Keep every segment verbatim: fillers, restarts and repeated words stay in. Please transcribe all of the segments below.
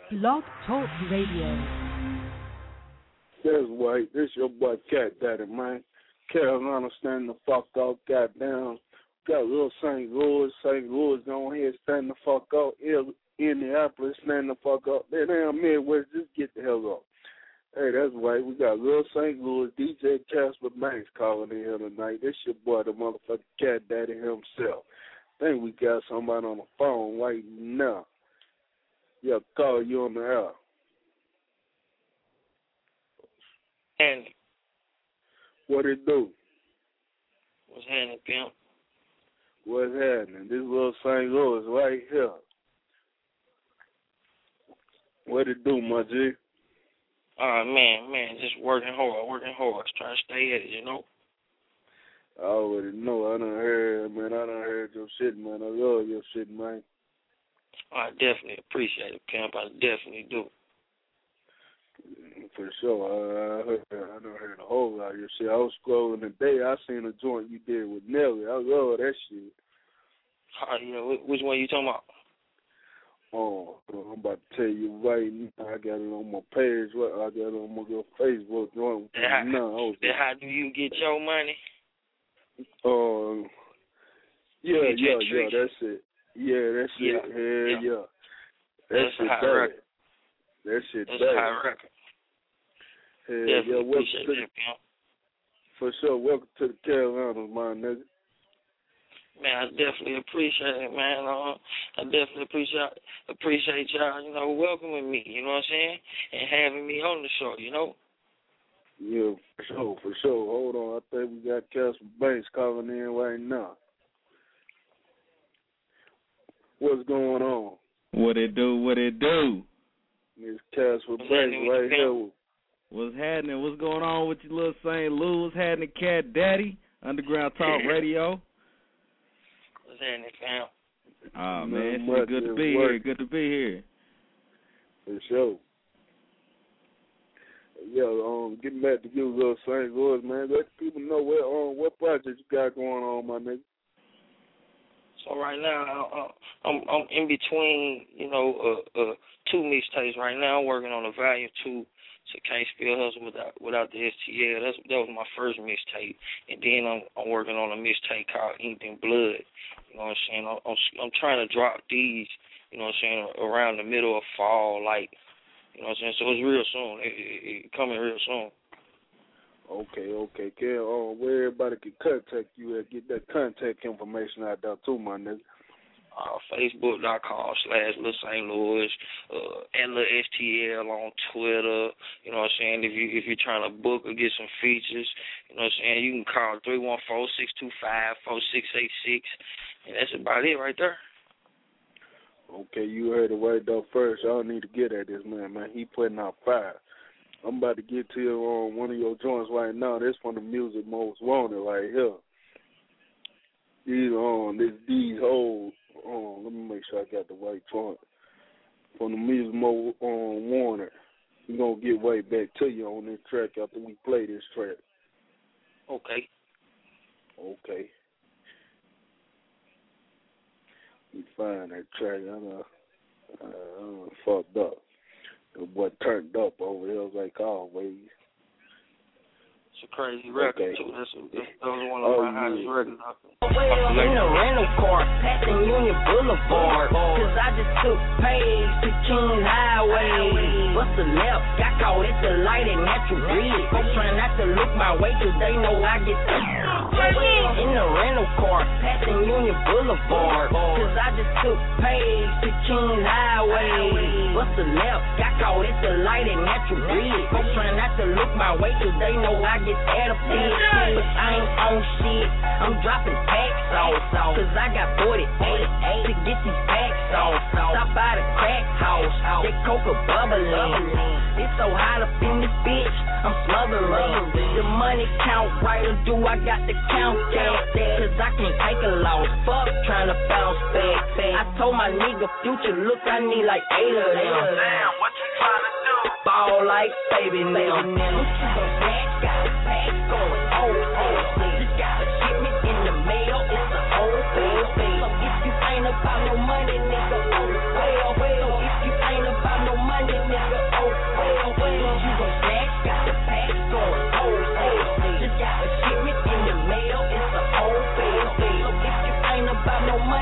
Blog Talk Radio. That's right. This your boy Cat Daddy, man. Carolina stand the fuck up, goddamn. Got little Saint Louis, Saint Louis on here stand the fuck up. Indianapolis stand the fuck up. That damn Midwest, just get the hell up. Hey, that's right. We got little Saint Louis, D J Casper Banks calling in here tonight. This your boy, the motherfucking Cat Daddy himself. Think we got somebody on the phone right now. Yeah, call you on the air. And what it do? What's happening, pimp? What's happening? This little Saint Louis right here. What it do, my G? Oh, man, man, just working hard, working hard, trying to stay at it, you know? I already know. I done heard, man. I done heard your shit, man. I love your shit, man. I definitely appreciate it, pimp. I definitely do. For sure. I, I, heard, I done heard a whole lot of your shit. I was scrolling today. I seen a joint you did with Nelly. I love that shit. Oh, yeah. Which one you talking about? Oh, I'm about to tell you right now. I got it on my page. I got it on my little Facebook joint. How, no, how do you get your money? Um, uh, yeah, yeah, yeah, that's it. Yeah, that's yeah, it. Hell yeah. yeah. That That's shit a high bad. record. That shit That's bad. a high record. Hell definitely yeah, appreciate to, that, pimp. For sure. Welcome to the Carolinas, my nigga. Man, I definitely appreciate it, man. Uh, I definitely appreciate appreciate y'all, you know, welcoming me, you know what I'm saying, and having me on the show, you know. Yeah, for sure, for sure. Hold on, I think we got Casper Banks calling in right now. What's going on? What it do, what it do? It's Casper What's Banks right here. What's happening? What's going on with you, little Saint Louis? What's happening, Cat Daddy? Underground Talk Radio. What's happening, fam? Oh, no man, it's good to be work. here. Good to be here. For sure. Yeah, um, getting back to you, little Saint Louis, man. Let people know what um what project you got going on, my nigga. So right now, uh, I'm I'm in between, you know, uh, uh, two mixtapes right now. I'm working on a volume two to Can't Spell Hustle without without the S T L. That's that was my first mixtape, and then I'm I'm working on a mixtape called Ink and Blood. You know what I'm saying? I'm I'm, I'm trying to drop these, you know what I'm saying, around the middle of fall, like, you know what I'm saying. So it's real soon. It, it, it coming real soon. Okay, okay. Can um, where everybody can contact you at, get that contact information out there too, my nigga. Uh, Facebook.com slash Lil Saint Louis, uh, and Lil S T L on Twitter. You know what I'm saying? If you if you're trying to book or get some features, you know what I'm saying, you can call three one four, six two five, four six eight six, and that's about it right there. Okay, you heard it right there first. Y'all need to get at this man, man. He putting out fire. I'm about to get to you on one of your joints right now. This from the Music Most Wanted right here. These um, this these whole um, let me make sure I got the right joint. From the Music Most um, Wanted. We're gonna get right back to you on this track after we play this track. Okay. Okay. We find that track. I'm uh, uh, fucked up. The boy turned up over here like always. It's a crazy record, okay. too. That's, a, that's that was one of oh, my yeah. hottest records. In a rental car, passing Union Boulevard. Cause I just took page to Kings Highway. Bust the left, got caught at the light at Natural Bridge. Folks trying not to look my way cause they know I get in a rental car, passing Union Boulevard. Cause I just took page to Kings Highway. Bust the left, got caught at the light at Natural Bridge. Folks trying not to look my way cause they know I get at a bit. But I ain't on shit, I'm dropping packs off. Cause I got forty-eight to get these packs off. Stop by the crack house, that coca bubbling. It's so hot up in this bitch, I'm smothering. The money count right or do I got to count that? Cause I can't take a loss, fuck trying to bounce back. I told my nigga Future, look, I need like eight of them. Damn, what you trying to do? Ball like baby now. Got a pack going, oh, oh, just got a shipment in the mail, it's a whole thing. So if you ain't about no money, nigga, oh, well, well. So if you ain't about no money,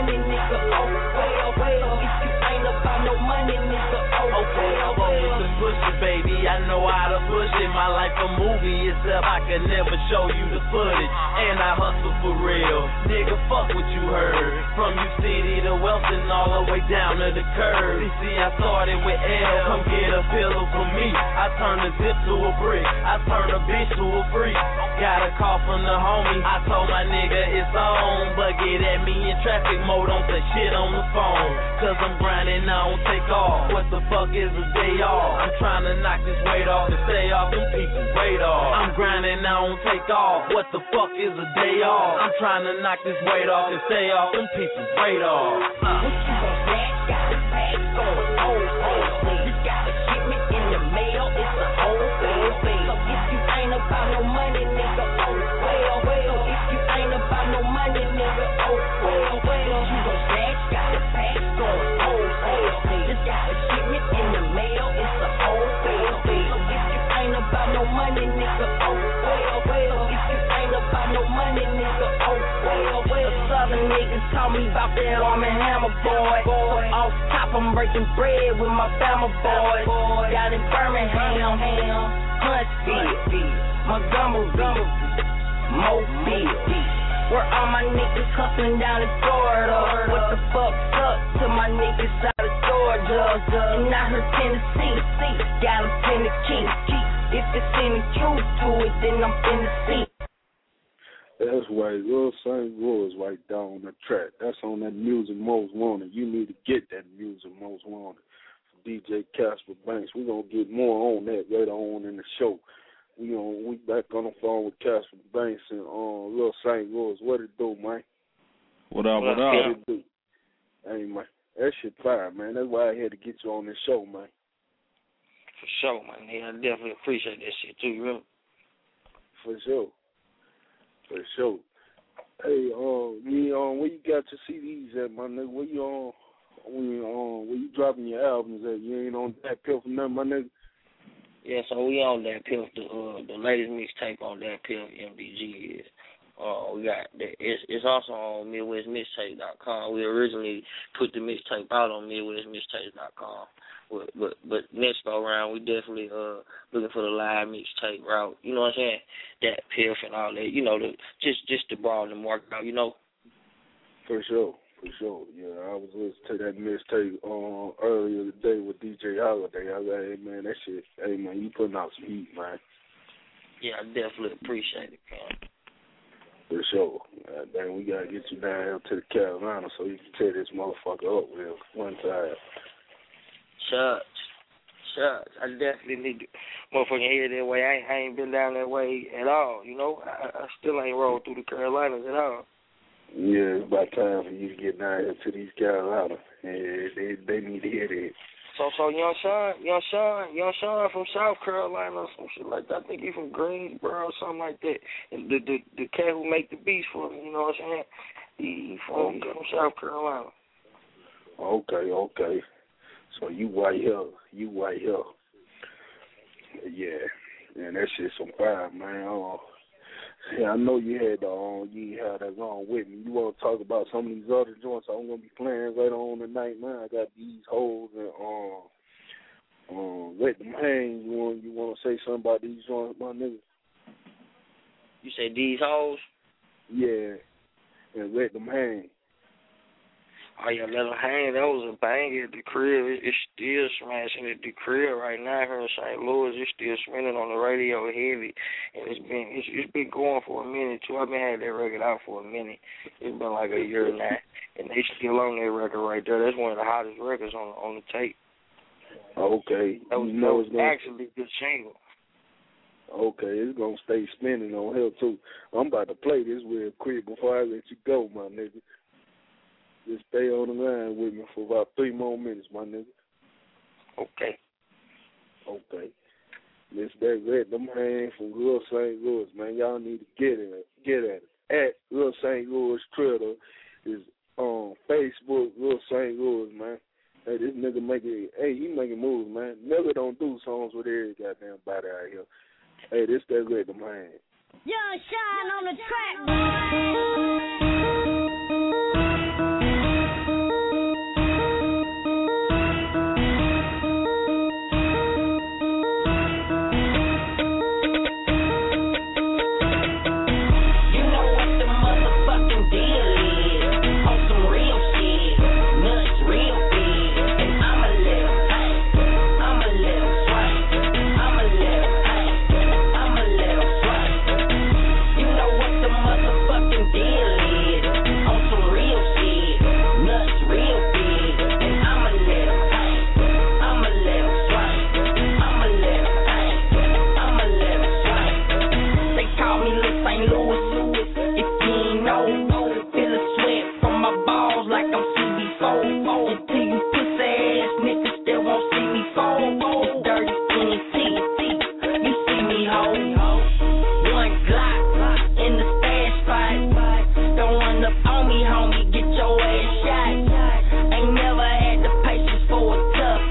money, nigga, oh well, well. If you ain't about no money, nigga, oh okay, well, I roll with the pusher, baby. I know how to push it. My life a movie, except I can never show you the footage. And I hustle for real, nigga. Fuck what you heard. From you city to Wellston, all the way down to the curb. You see, I started with L. Come get a pillow from me. I turn a zip to a brick. I turn a bitch to a freak. Got a call from the homie. I told my nigga it's on, but get at me in traffic mode. Don't say shit on the phone, cause I'm grinding, I don't take off. What the fuck is a day off? I'm trying to knock this weight off and stay off them people's radar. I'm grinding, I don't take off. What the fuck is a day off? I'm trying to knock this weight off and stay off them people's radar. What you gon' say? Got a bag going whole, whole. You got a shipment in the mail, it's a whole thing. So if you ain't about no money, nigga, oh well, well. If you ain't about no money, nigga, oh well, well. You gon' say? Got a bag going whole, whole. You got a shipment in the mail, it's a whole thing. So if you ain't about no money, nigga, oh well, well. If you ain't about no money, nigga, oh well, well. Southern niggas taught me about that arm and hammer, boy. boy. Off top, I'm breaking bread with my family, boys. Boy. Down in Birmingham, Huntsville, Montgomery, Mobile. Where all my niggas hustling down in Florida. What the fuck's up to my niggas out of Georgia? And I heard Tennessee, got a Tennessee. If it's any truth to it, then I'm finna see. That's right, Lil Saint Louis right down on the track. That's on that Music Most Wanted. You need to get that Music Most Wanted from D J Casper Banks. We're going to get more on that later on in the show. We on we back on the phone with Casper Banks and uh, Lil Saint Louis. What it do, man? What up, what, what up? What it do? Hey, man, that shit fire, man. That's why I had to get you on this show, man. For sure, man. Yeah, I definitely appreciate that shit, too, you know? For sure. For sure. Hey, um, you um, where you got your C Ds at, my nigga? Where you on? Um, where you um, where you dropping your albums at? You ain't on that pill for nothing, my nigga. Yeah, so we on that pill. The uh, the latest mixtape on that pill M D G is. Uh, we got the, it's it's also on Midwest Mixtape dot com. We originally put the mixtape out on Midwest Mixtape dot com. But, but but next go around, we definitely uh looking for the live mixtape route. You know what I'm saying? That piff and all that. You know, the just just to broaden the market out. You know. For sure, for sure. Yeah, I was listening to that mixtape uh, earlier today with D J Holiday. I was like, hey man, that shit. Hey man, you putting out some heat, man. Yeah, I definitely appreciate it, man. For sure. Uh, then we gotta get you down here to the Carolina so you can tear this motherfucker up real one time. Shucks. Shucks. I definitely need to motherfucking hear that way. I ain't, I ain't been down that way at all, you know? I, I still ain't rolled through the Carolinas at all. Yeah, it's about time for you to get down here to these Carolinas. Yeah, they they need to hear that. So, so young Sean, young Sean, young Sean from South Carolina or some shit like that. I think he from Greensboro or something like that. And the the the cat who make the beats for me, you know what I'm saying? He, he from, okay. he from South Carolina. Okay, okay. So you white here, you white here. Yeah, and that shit's some fire, man. Uh, yeah, I know you had uh, you had that on with me. You want to talk about some of these other joints I'm gonna be playing later on tonight, man? I got these hoes and um, um, let them hang. You want you want to say something about these joints, my nigga? You say these hoes? Yeah, and let them hang. Oh, yeah, let them hang. That was a banger at the crib. It, it's still smashing at the crib right now here in Saint Louis. It's still spinning on the radio heavy. And it's been it's, it's been going for a minute, too. I've been had that record out for a minute. It's been like a year now. And they still on that record right there. That's one of the hottest records on, on the tape. Okay. That was, you know that was gonna, actually a good single. Okay, it's going to stay spinning on here, too. I'm about to play this real quick before I let you go, my nigga. Just stay on the line with me for about three more minutes, my nigga. Okay. Okay. Miss that let them hang from Lil Saint Louis, man. Y'all need to get it. Get at it. At Lil Saint Louis Twitter is on Facebook, Lil Saint Louis, man. Hey, this nigga making, hey, he making moves, man. Never don't do songs with every goddamn body out here. Hey, this that let them hang. Young Shine on the track.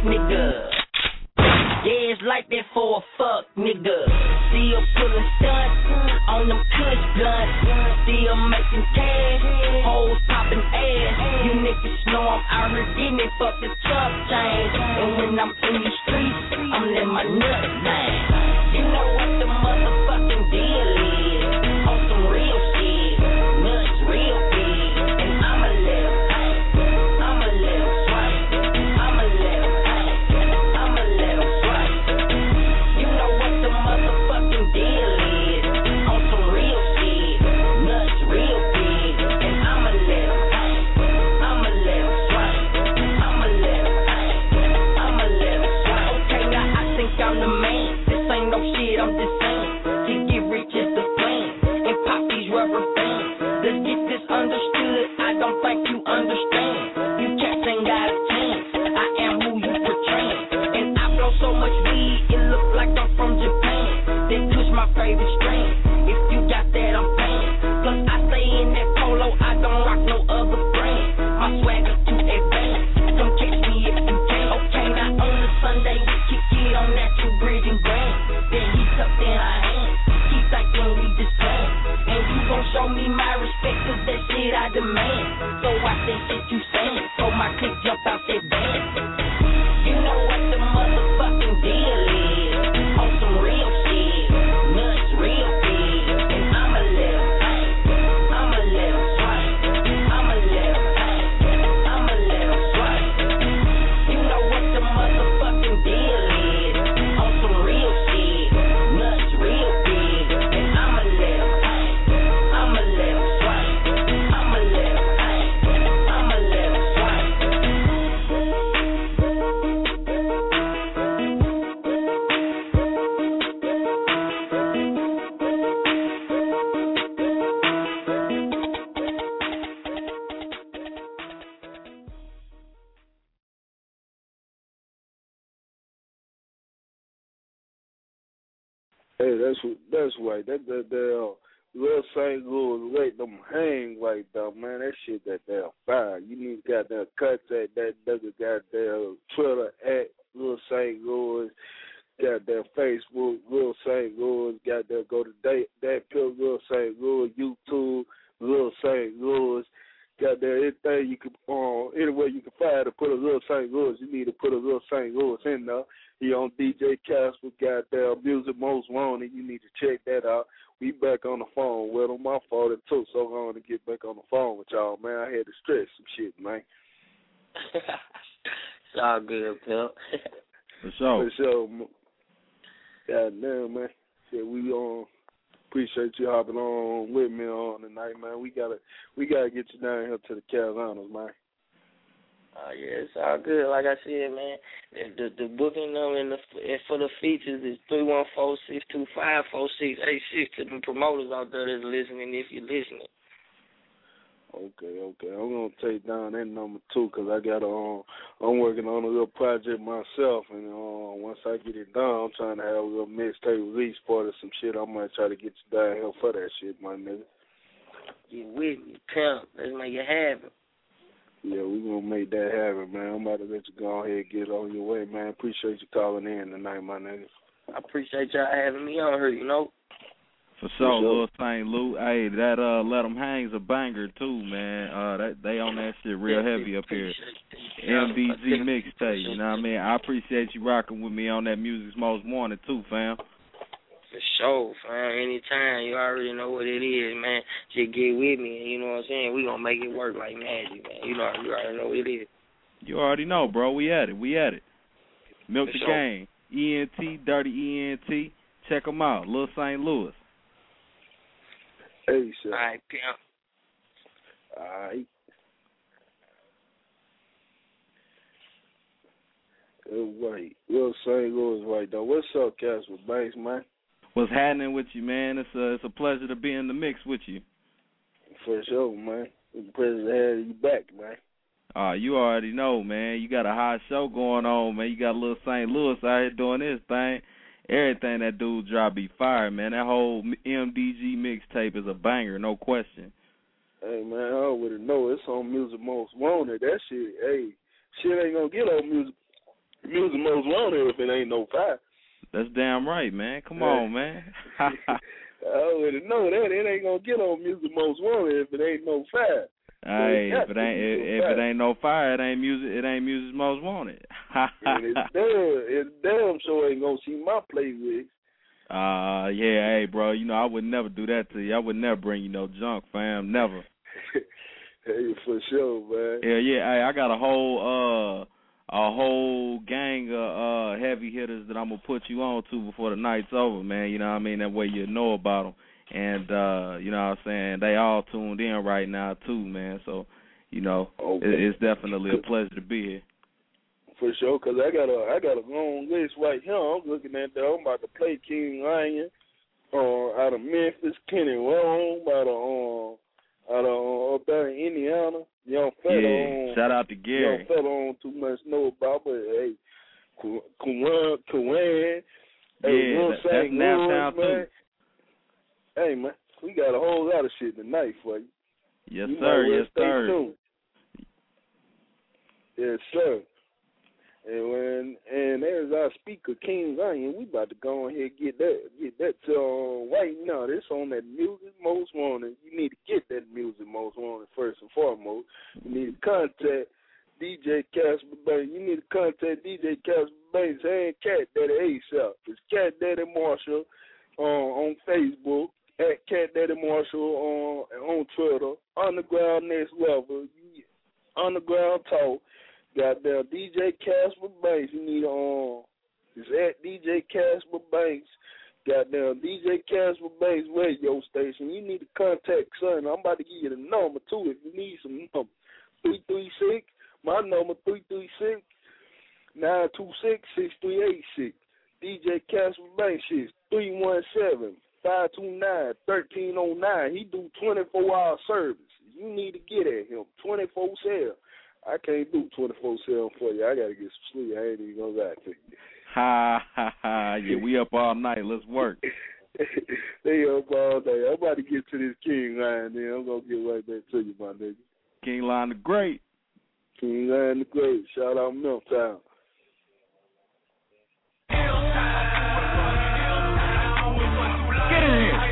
nigga. Yeah, it's like that for a fuck, nigga. Still pulling stunts on them kush blunts. Still making cash, hoes popping ass. You niggas know I'm out here getting it, fuck the truck chain. And when I'm in the streets, I'm letting my nuts hang. You know what the motherfucking deal is. On some real shit, nuts real big. And I'ma let 'em hang. I'ma let 'em swipe. I'ma let 'em hang. I'ma let 'em swipe. You know what the motherfucking deal is. On some real shit, nuts real big. And I'ma let 'em hang. I'ma let 'em swipe. I'ma let 'em hang. I'ma let 'em swipe. Okay, now I think I'm the man. This ain't no shit, I'm just saying. To get rich is the plan. And pop these rubber bands. Let's get this understood. I don't think you understand. You cats ain't got a chance. I am who you portray. And I blow so much weed, it look like I'm from Japan. This push my favorite strain. If you got that, I'm paying. Plus I stay in that polo, I don't rock no other brand. My swagger too advanced. Come catch me if you can. Okay, now on the Sunday we kick it on Natural Bridge and Grand. Then he tucked in our hands. He thinking we just playing. And you gon' show me my respect, cause that shit I demand. So watch that shit you saying. So my click jump out that band. You know what the motherfucking deal is. On some real shit, nuts real big. And I'ma let 'em hang. I'ma let 'em swipe. I'ma let 'em hang. I'ma let 'em swipe. You know what the motherfucking deal is. On some real shit, nuts real big. And I'ma let 'em hang. I'ma let 'em swipe. I'ma let 'em hang. I'ma let 'em swipe. Hey, that's what, that's right. That that that Real Saint Louis, let them hang like that, man. That shit that they're fire. You need to goddamn cut that that nigga goddamn Twitter at Real Saint Louis, goddamn Facebook Real Saint Louis, goddamn go to that that Pill Real Saint Louis, YouTube Real Saint Louis. Goddamn anything you can um anywhere you can find to put a Real Saint Louis, you need to put a Real Saint Louis in there. He on D J Casper, goddamn Music Most Wanted. You need to check that out. We back on the phone with him. My fault it took so long to get back on the phone with y'all, man. I had to stress some shit, man. It's all good, Pimp. For sure. For sure. Goddamn, man. Shit, we um appreciate you hopping on with me on tonight, man. We gotta we gotta get you down here to the Carolinas, man. Oh yeah, it's all good. Like I said, man, the the, the booking number and the and for the features is three one four six two five four six eight six to the promoters out there that's listening. If you're listening. Okay, okay. I'm gonna take down that number too, cause I got um I'm working on a little project myself, and uh, once I get it done, I'm trying to have a little mixtape release party, some shit. I might try to get you down here for that shit, my nigga. Get with me, Pimp. Let's make it happen. Yeah, we gonna make that happen, man. I'm about to let you go ahead and get on your way, man. Appreciate you calling in tonight, my nigga. I appreciate y'all having me on here, you know. For sure, Lil Saint Lou. Hey, that uh, Let 'em Hang's a banger too, man. Uh, that they on that shit real heavy up here. M D G mixtape, you know what I mean? I appreciate you rocking with me on that Music's Most Wanted too, fam. For sure, fam. Anytime, you already know what it is, man. Just get with me, and you know what I'm saying? We gonna make it work like magic, man. You know, you already know what it is. You already know, bro. We at it. We at it. Milk For the sure. Game. E N T, Dirty E N T. Check them out. Lil Saint Louis. Hey, sir. All right, Pimp. All right. Good right. Real Saint Louis right though. What's up, Casper Banks, man? What's happening with you, man? It's a, it's a pleasure to be in the mix with you. For sure, man. It's a pleasure to have you back, man. Uh, you already know, man. You got a hot show going on, man. You got a little Saint Louis out here doing this thing. Everything that dude drop be fire, man. That whole M D G mixtape is a banger, no question. Hey, man, I already know it's on Music Most Wanted. That shit, hey, shit ain't gonna get on Music music most wanted if it ain't no fire. That's damn right, man. Come on, man. I already know that. It ain't gonna get on music most wanted if it ain't no fire. Hey, if it ain't if, if it ain't no fire, it ain't music. It ain't music most wanted. And it's damn, it's damn sure ain't gonna see my playlist. Uh, yeah, hey, bro. You know I would never do that to you. I would never bring you no junk, fam. Never. Hey, for sure, man. Yeah, yeah. Hey, I got a whole uh. a whole gang of uh, heavy hitters that I'm going to put you on to before the night's over, man. You know what I mean? That way you know about them. And, uh, you know what I'm saying, they all tuned in right now, too, man. So, you know, okay. it, it's definitely a pleasure to be here. For sure, because I got a I got a long list right here. I'm looking at that. I'm about to play King Lion uh, out of Memphis, Kenny Rome, out of, uh, out of uh, up there in Indiana. Young fella yeah, on, shout out to Gary. Young fella on too much know about, but hey, Kawan, Kawan, yeah, hey, that, that's Naptown too. Hey man, we got a whole lot of shit tonight for you. Yes you sir, yes stay sir. Tuned. Yes sir. And when and as I speak of King Zion, we about to go ahead and get that get that uh, right now. This on that music most wanted. You need to get that music most wanted first and foremost. You need to contact D J Casper Banks. You need to contact D J Casper Banks and Cat Daddy ASAP. It's Cat Daddy Marshall uh, on Facebook, at Cat Daddy Marshall on on Twitter. Underground Next Level, Underground Talk. Goddamn D J Casper Banks, you need on. Um, it's at D J Casper Banks. Goddamn D J Casper Banks radio station. You need to contact son. I'm about to give you the number too if you need some number. Three three six. My number three three six nine two six six three eight six. D J Casper Banks is three one seven five two nine thirteen oh nine. He do twenty-four hour service. You need to get at him twenty-four seven. I can't do twenty-four seven for you. I got to get some sleep. I ain't even going to lie to you. Ha, ha, ha. Yeah, we up all night. Let's work. They up all day. I'm about to get to this King Lion, then. I'm going to get right back to you, my nigga. King Lion the Great. King Lion the Great. Shout out Milltown. Get in here.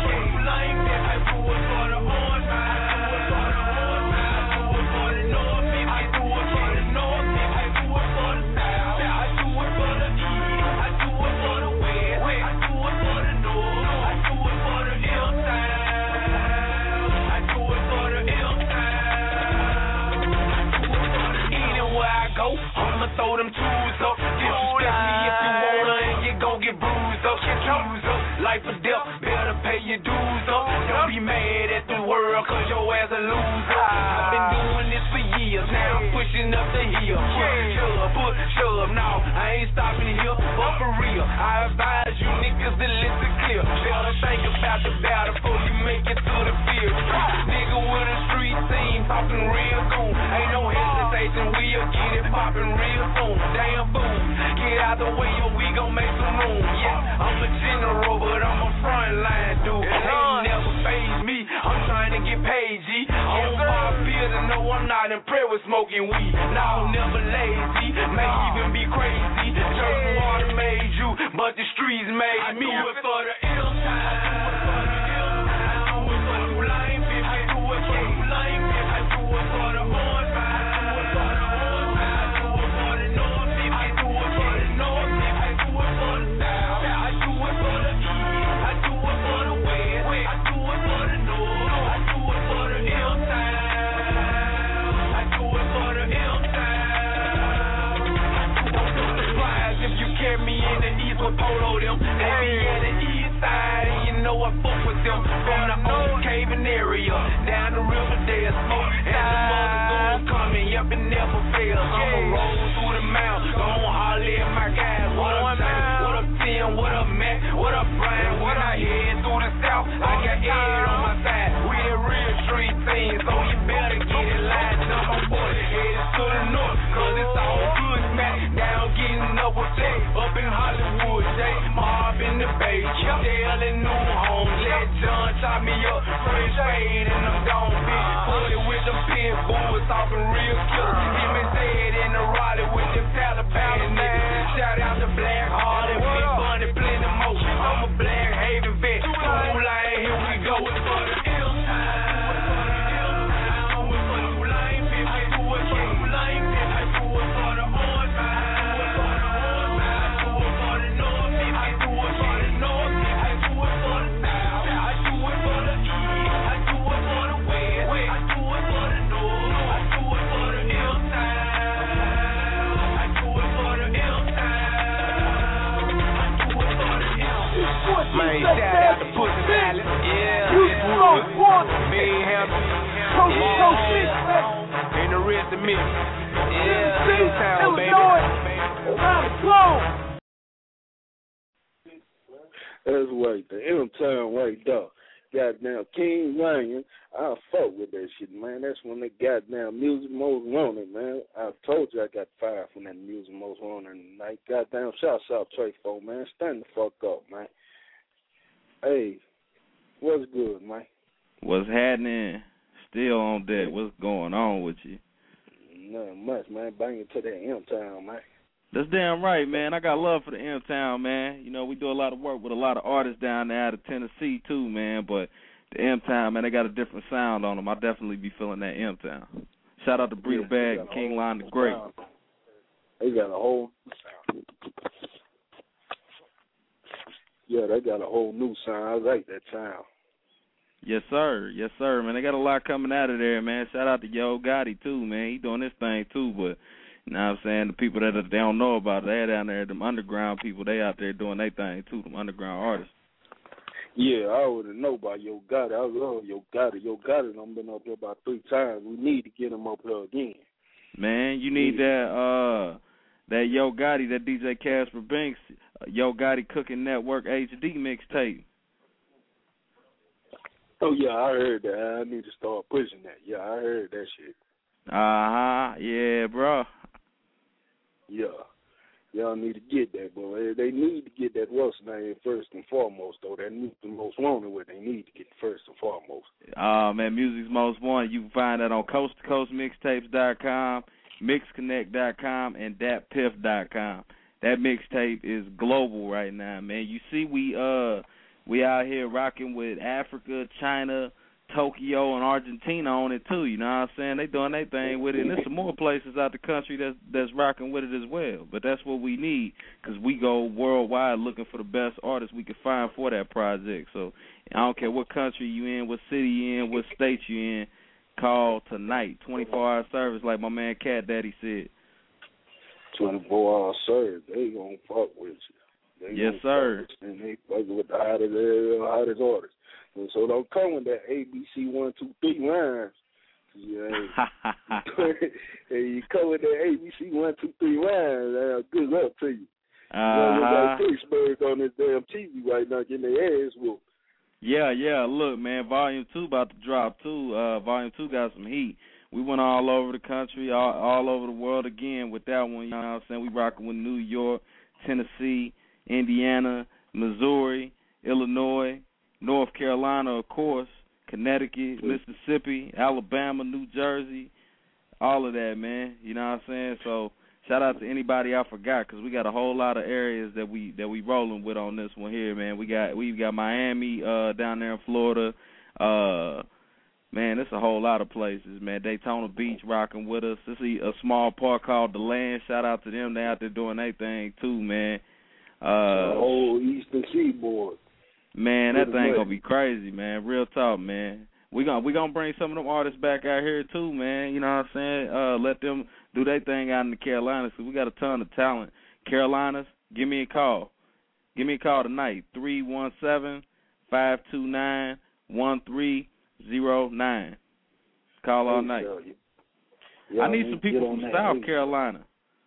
Throw them tools up, disrespect me if you wanna, and you gon' get bruised up, get bruised up, life or death, better pay your dues up, don't be mad at the world, cause your ass a loser, I've been doing this for years, now I'm pushing up the hill, shove, put, shove, now, I ain't stopping here, but for real, I advise you niggas to listen clear, better think about the battle before you make it to the field, nigga with a street scene, talking real goon, ain't no hesitation, we'll get it poppin' real soon, damn fool, get out the way or we gon' make some room, yeah, I'm a general, but I'm a frontline dude, ain't never phase me, I'm trying to get paid, G, I don't pop pills and no, I'm not impressed with smoking weed, no, never lazy, may even be crazy, Jordan Water made you, but the streets made I me, I do it for the ill time, I do it for the ill time, I do it for the lame bitch, I do it for the lame bitch, I do it for the on time, I do it for the on time, I do it for the north bitch, I do it for the north bitch, I do it for the south, I do it for the east, I do it for the west, I do it for the north, I do it for the ill time, I do it for the ill time. Don't be surprised if you carry me in the east with polo them, they be at the east side and you know I fuck with them, from the old caving area, down the river there, smoke, and the mother gon' coming, yep, it never fails, I'ma roll through the mountain, gon' holler at my guys, what up, James, what up, Tim, what up, Matt, what up, Brian, when I head through the south, I got Ed on my side, we the real street team, so you better get it lined up, I'm forty, headed to the north, cause it's all good, smack, down getting up with Jay, up in Hollywood, Jay, Mob in the Bay, Dale and New Home, let John chop me up, fresh fade and I'm gone, bitch, put it with them pin boys, talking real killer, him and Zed in the Raleigh with them Taliban niggas. Man, shout out to Pussy Valley. Yeah. Binghamton. And the rest of me. Yeah. M-Town, baby. That's right, the M-Town right there. Goddamn King Lion, I fuck with that shit, man. That's when they goddamn Music Most Wanted, man. I told you I got fired from that Music Most Wanted tonight. Goddamn, shouts out Trey Fo, man. Stand the fuck up, man. Hey, what's good, man? What's happening? Still on deck. What's going on with you? Nothing much, man. Bang it to that M-Town, man. That's damn right, man. I got love for the M-Town, man. You know, we do a lot of work with a lot of artists down there out of Tennessee, too, man. But the M-Town, man, they got a different sound on them. I definitely be feeling that M-Town. Shout out to Breeder yeah, Bag and King Lion the Great. Sound. They got a whole sound. Yeah, they got a whole new sound. I like that sound. Yes, sir. Yes, sir, man. They got a lot coming out of there, man. Shout out to Yo Gotti, too, man. He doing this thing, too, but... You know what I'm saying? The people that they don't know about it, they're down there, them underground people, they out there doing their thing, too, them underground artists. Yeah, I already know about Yo Gotti. I love Yo Gotti. Yo Gotti, I've been up there about three times. We need to get him up there again. Man, you need yeah. that uh, that Yo Gotti, that D J Casper Banks, uh, Yo Gotti Cooking Network H D mixtape. Oh, yeah, I heard that. I need to start pushing that. Yeah, I heard that shit. Uh-huh. Yeah, bro. Yeah, y'all need to get that, boy. They need to get that what's name first and foremost, though. That Music Most Wanted, what they need to get first and foremost. Uh, man, Music's Most Wanted. You can find that on coast to coast mixtapes dot com, mix connect dot com, and dat piff dot com. That mixtape is global right now, man. You see, we uh we out here rocking with Africa, China, Tokyo, and Argentina on it too, you know what I'm saying? They doing their thing with it, and there's some more places out the country that's that's rocking with it as well. But that's what we need, because we go worldwide looking for the best artists we can find for that project. So I don't care what country you in, what city you in, what state you in, call tonight. twenty-four hour service, like my man Cat Daddy said. twenty-four hour service, they gonna fuck with you. They yes, sir. And they fucking with the hottest, uh, hottest artists. So don't come with that A B C one two three rhymes. Yeah, hey, you come with that A B C one two three rhymes. Uh, good luck to you. Uh-huh. You know, like Pittsburgh on this damn T V right now getting their ass whooped. Yeah, yeah. Look, man, Volume Two about to drop too. Uh, Volume Two got some heat. We went all over the country, all, all over the world again with that one. You know what I'm saying? We rocking with New York, Tennessee, Indiana, Missouri, Illinois, North Carolina, of course, Connecticut, Mississippi, Alabama, New Jersey, all of that, man. You know what I'm saying? So shout out to anybody I forgot, because we got a whole lot of areas that we that we rolling with on this one here, man. We got we got Miami uh, down there in Florida. Uh, man, there's a whole lot of places, man. Daytona Beach rocking with us. This is a small park called The Land. Shout out to them. They out there doing their thing too, man. Uh, the whole Eastern Seaboard. Man, that thing gonna be crazy, man. Real talk, man. We gonna we gonna bring some of them artists back out here too, man. You know what I'm saying? Uh, let them do their thing out in the Carolinas, because we got a ton of talent. Carolinas, give me a call. Give me a call tonight, three one seven, five two nine, one three zero nine. Call all night. Yeah, I need some people from South Carolina.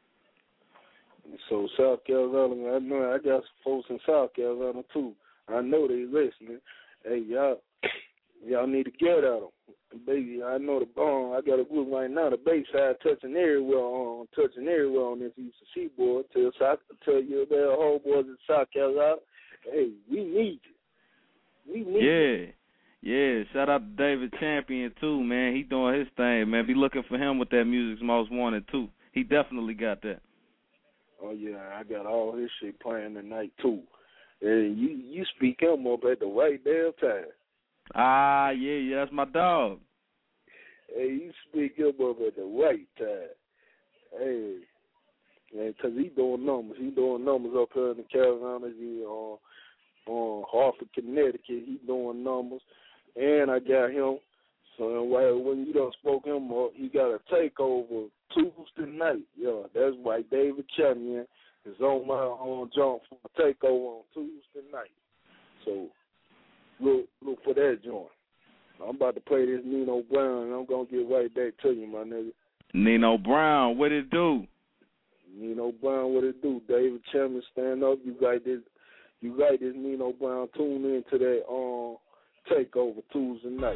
So South Carolina, I know I got some folks in South Carolina too. I know they listening. Hey, y'all, y'all need to get at them. Baby, I know the um, I got a group right now, the Bayside touching everywhere on touching everywhere on this Eastern Seaboard. Tell South, tell you their homeboys in South Carolina. Hey, we need you. We need Yeah. You. Yeah, shout out to David Champion too, man. He doing his thing, man. Be looking for him with that Music's Most Wanted too. He definitely got that. Oh yeah, I got all his shit playing tonight too. And you you speak him up at the right damn time. Ah, yeah, yeah, that's my dog. Hey, you speak him up at the right time. Hey, man, because he doing numbers. He doing numbers up here in the Carolinas. He on on Hartford, Connecticut. He doing numbers. And I got him. So when you done spoke him up, he got a takeover Tuesday night. Yeah, that's why David Champion is on my own jump for a takeover on Tuesday night. So look look for that joint. I'm about to play this Nino Brown, and I'm gonna get right back to you, my nigga. Nino Brown, what it do? Nino Brown, what it do? David Chapman, stand up. You got this. You got this Nino Brown. Tune in to that um takeover Tuesday night.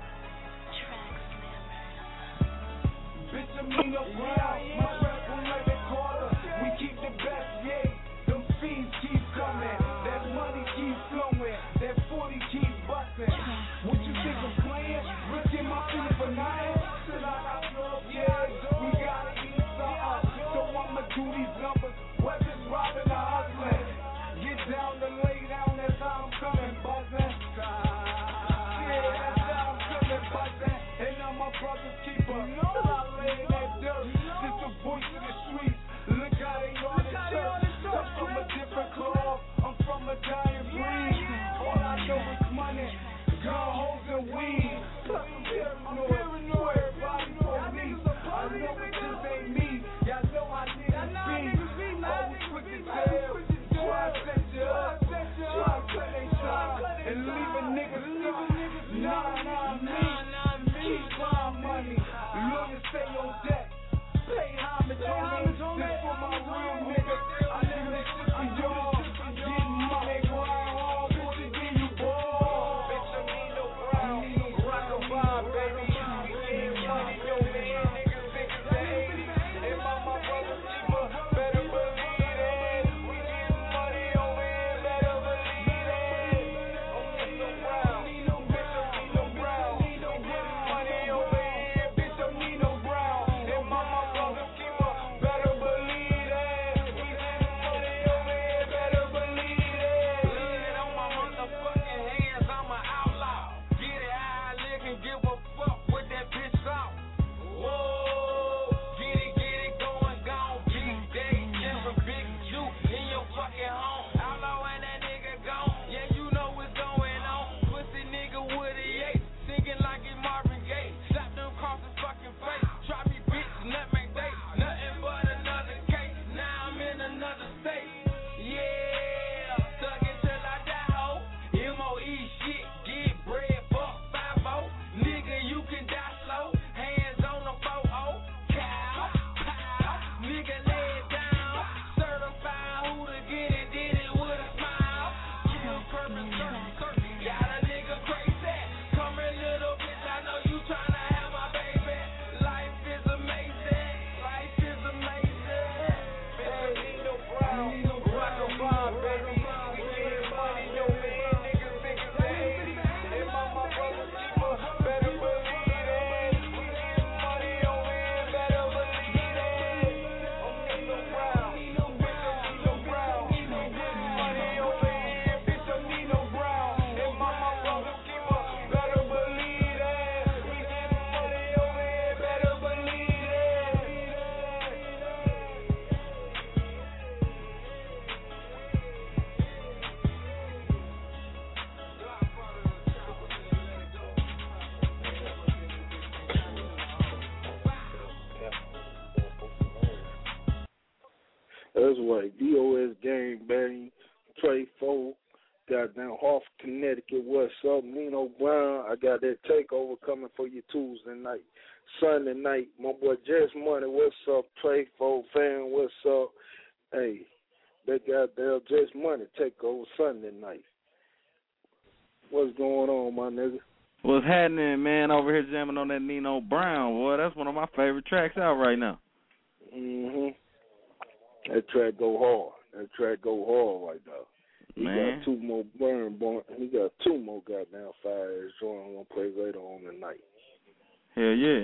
Bitch, I'm Nino Brown. My rap will let it quarter. We keep the best, yeah. Them fiends keep coming. That money keeps flowing. That forty keeps busting. What you think I'm playing? Risking my feet for nine? Till I got love, yeah. We gotta eat something. So I'ma do these numbers. Whether it's robbing or hustling. Get down and lay down. That's how I'm coming, buzzing. Yeah, that's how I'm coming, buzzing. And I'm my brother's keeper. Till I lay in that dirt. Just a voice in the streets. Look how they on the church. I'm from a different club. I'm from a giant breed. All I know is money. Gun hoes and weed. Plus I'm paranoid. Everybody for me. I know it just ain't me. Y'all know I need a beat. Always quick to tell. Try to set you up. Try to cut they shot. And leave a nigga stuck. Nah, nah, me. Keep my money. Lawyers stay on deck. Pay homage on me. This for my real niggas. I live this shit for y'all. Getting money. Grind hard. Bitch, it give you ball. Bitch, I'm Nino Brown. Rock a vibe, baby. Getting money, yo, man. Niggas think it's the eighties. And my, my brother's keeper. Better believe it. We getting money over here. Better believe it. I'm Nino Brown. Bitch, I'm Nino Brown. Getting money over here. Bitch, I'm Nino Brown. And my, my brother's keeper. Better believe it. We getting money over here. Better believe it. Lean it on my motherfucking hands. I'm an outlaw. Get it how I live and give a fuck with that bitch out. Whoa. Get it, get it going, gone. Big day, never big you in your fucking home. Outlaw and that nigga gone. Yeah, you know what's going on. Pussy nigga with a eight. Singing like it's Marvin Gaye. Shot them across his fucking face. Try me, bitch, nothing day. Nothing but another case. Now I'm in another state. Yeah, stuck it till I die, ho. M O E shit, get bread, fuck five oh. Nigga, you can die slow. Hands on the four oh. Cow, pow. Nigga, lay it down. Certified who to get it, did it with a smile. Kill purpose, certain, certain. Got a nigga crazy. Come here, little bitch, I know you tryna have my baby. Life is amazing. Life is amazing. Bitch, Nino Brown. Rock a vibe, baby. We getting money, yo, man. Niggas think it's the eighties. And my, my brother's keeper. Better believe it. We getting money over here. Better believe it. I'm Nino Brown. Bitch, I'm Nino Brown. We getting money over here. Bitch, I'm Nino Brown. And my, my brother's keeper. Better believe it. We getting money over here. Better believe it. That's right. D O S Gang Bang, Trey Foe, goddamn Hartford, Connecticut. What's up? Nino Brown. I got that takeover coming for you Tuesday night. Sunday night, my boy Jess Money. What's up? Trey Foe fan. What's up? Hey, that goddamn Jess Money takeover Sunday night. What's going on, my nigga? What's happening, man? Over here jamming on that Nino Brown, boy. That's one of my favorite tracks out right now. Mhm. That track go hard. That track go hard right now. He Man. got two more burn, burn. He got two more goddamn fire ass joint I'm gonna play later on tonight. Hell yeah.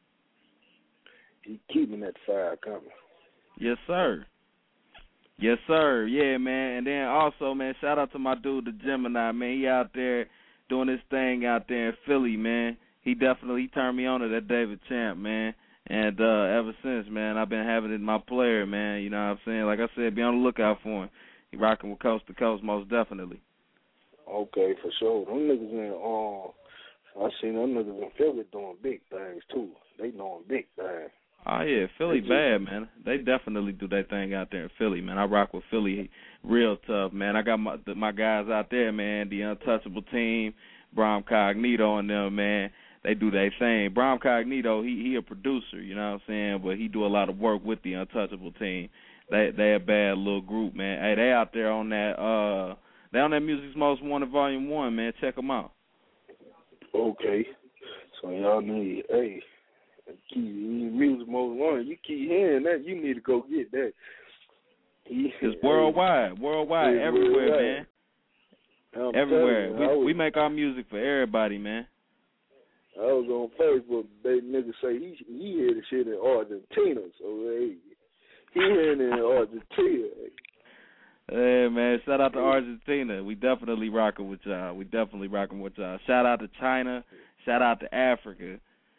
He keeping that fire coming. Yes, sir. Yes, sir. Yeah, man. And then also, man, shout out to my dude, the Gemini, man. He out there doing his thing out there in Philly, man. He definitely he turned me on to that David Champ, man. And uh, ever since, man, I've been having it in my player, man. You know what I'm saying? Like I said, be on the lookout for him. He rocking with Coast to Coast, most definitely. Okay, for sure. Them niggas in, um, I seen them niggas in Philly doing big things, too. They doing big things. Oh yeah, Philly bad, man. They definitely do their thing out there in Philly, man. I rock with Philly real tough, man. I got my my guys out there, man. The Untouchable team, Brom Cognito and them, man. They do their thing. Brom Cognito, he he a producer, you know what I'm saying, but he do a lot of work with the Untouchable team. They they a bad little group, man. Hey, they out there on that uh, they on that Music's Most Wanted Volume One, man. Check them out. Okay, so y'all need hey. Keep Music Most Wanted. You keep hearing that, you need to go get that. It's worldwide, worldwide, it's everywhere, worldwide. Man. I'm everywhere. You, we was, we make our music for everybody, man. I was on Facebook, they niggas say he he hear the shit in Argentina, so hey, he hearing it in Argentina. Hey man, shout out to Argentina. We definitely rocking with y'all. We definitely rocking with y'all. Shout out to China. Shout out to Africa.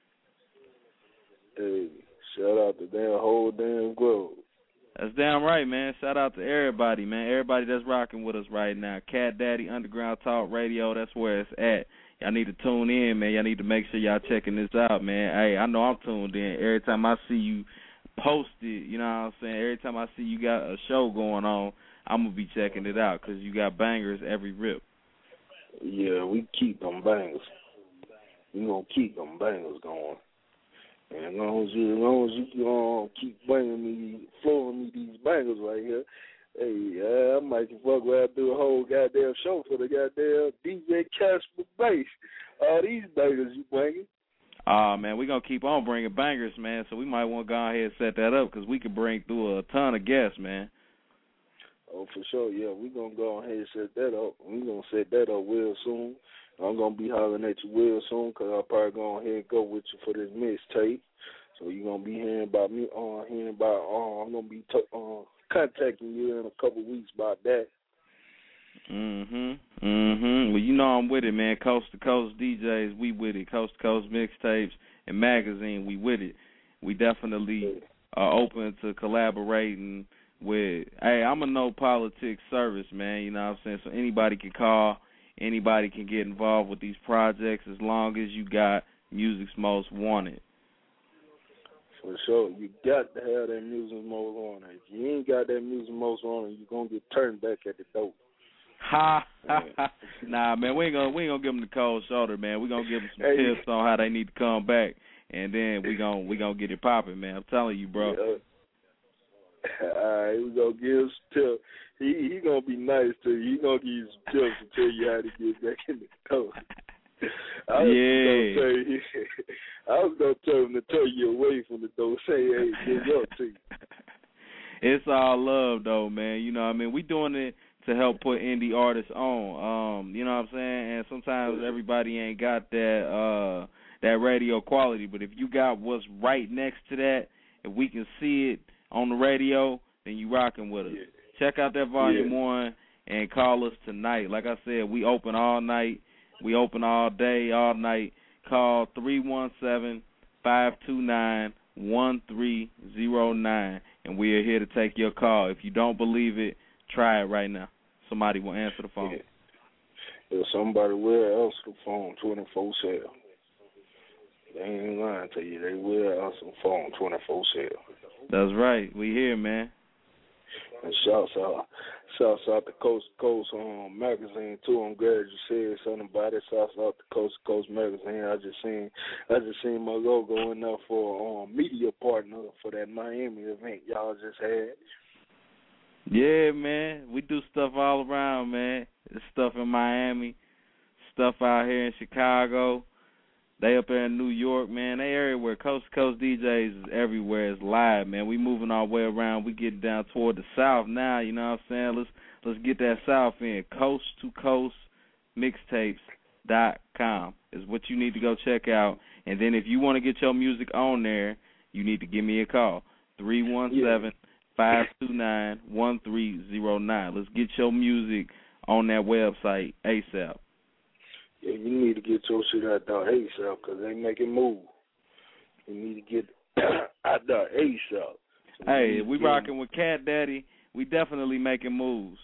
Hey, shout out to that whole damn globe. That's damn right, man. Shout out to everybody, man. Everybody that's rocking with us right now. Cat Daddy Underground Talk Radio, that's where it's at. Y'all need to tune in, man. Y'all need to make sure y'all checking this out, man. Hey, I know I'm tuned in. Every time I see you posted, you know what I'm saying? Every time I see you got a show going on, I'm going to be checking it out because you got bangers every rip. Yeah, we keep them bangers. We going to keep them bangers going. And as long as you, as long as you uh, keep bringing me, flowing me these bangers right here, hey, uh, I might fuck around do a whole goddamn show for the goddamn D J Casper Bass. All these bangers you bringing. Ah, uh, man, we're going to keep on bringing bangers, man, so we might want to go ahead and set that up because we could bring through a ton of guests, man. Oh, for sure, yeah. We're going to go ahead and set that up. We're going to set that up real soon. I'm going to be hollering at you real soon because I'll probably go ahead and go with you for this mixtape. So you're going to be hearing about me, uh, hearing about, uh, I'm going to be t- uh, contacting you in a couple weeks about that. Mm-hmm, mm-hmm. Well, you know I'm with it, man. Coast to Coast D Js, we with it. Coast to Coast mixtapes and magazine, we with it. We definitely are open to collaborating with, hey, I'm a no politics service, man, you know what I'm saying? So anybody can call. Anybody can get involved with these projects as long as you got Music's Most Wanted. For sure. You got to have that Music's Most Wanted. If you ain't got that Music's Most Wanted, you're going to get turned back at the door. Ha, ha, ha. Nah, man, we ain't going we ain't gonna give them the cold shoulder, man. We're going to give them some hey. tips on how they need to come back, and then we're going we gonna get it popping, man. I'm telling you, bro. Yeah. All right, we're going to give some tips. He he gonna be nice to you. He gonna give you some tips and tell you how to get back in the door. I was yeah. gonna tell you, I was gonna tell him to tell you away from the door. Say, hey, good luck to you. It's all love, though, man. You know what I mean? We doing it to help put indie artists on. Um, you know what I'm saying? And sometimes everybody ain't got that uh that radio quality, but if you got what's right next to that, if we can see it on the radio, then you rocking with us. Yeah. Check out that volume yeah. one and call us tonight. Like I said, we open all night. We open all day, all night. Call three one seven, five two nine, one three zero nine, and we are here to take your call. If you don't believe it, try it right now. Somebody will answer the phone. Yeah, yeah somebody will answer the phone twenty-four seven. They ain't lying to you. They will answer the phone twenty-four seven. That's right. We here, man. And shouts out, shouts out to Coast to Coast um, magazine too. I'm glad you said something about it. Shouts out to Coast to Coast magazine. I just seen, I just seen my logo in there for um, media partner for that Miami event y'all just had. Yeah, man. We do stuff all around, man. There's stuff in Miami, stuff out here in Chicago. They up there in New York, man. They everywhere. Coast to Coast D Js is everywhere. It's live, man. We moving our way around. We getting down toward the south now, you know what I'm saying? Let's let's get that south in. Coast to Coast mixtapes dot com is what you need to go check out. And then if you want to get your music on there, you need to give me a call. three one seven, five two nine, one three zero nine. Let's get your music on that website ASAP. Yeah, you need to get your shit out there ASAP because they making move. You need to get out there ASAP. So hey, we rocking with Cat Daddy. We definitely making moves.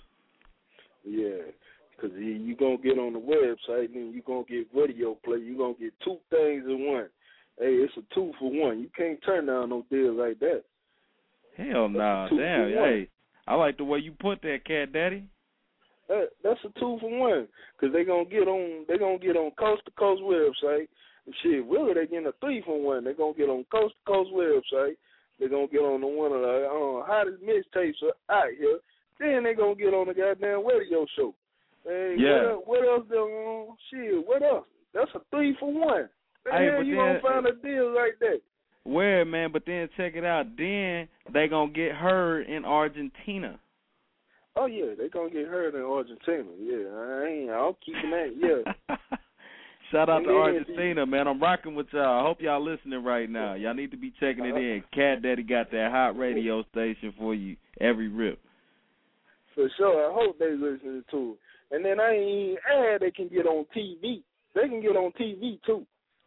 Yeah, because you're going to get on the website and then you're going to get video play. You're going to get two things in one. hey, it's a two for one. You can't turn down no deals like that. Hell no, nah. Damn. Hey, I like the way you put that, Cat Daddy. That, that's a two for one, cause they gonna get on. They gonna get on Coast to Coast website. And shit, really, they getting a three for one. They gonna get on Coast to Coast website. They gonna get on the one of the uh, hottest mixtapes out here. Then they gonna get on the goddamn radio show. Hey, yeah. What, what else? They on? Shit, what else? That's a three for one. The hey, hell you then, gonna find a deal like that? Where, man? But then check it out. Then they gonna get heard in Argentina. Oh yeah, they gonna get heard in Argentina. Yeah, I ain't. I'm keeping that. Yeah. Shout out to Argentina, man. I'm rocking with y'all. I hope y'all listening right now. Y'all need to be checking it in. Cat Daddy got that hot radio station for you every rip. For sure. I hope they listening to it. And then I ain't even add they can get on T V. They can get on T V too.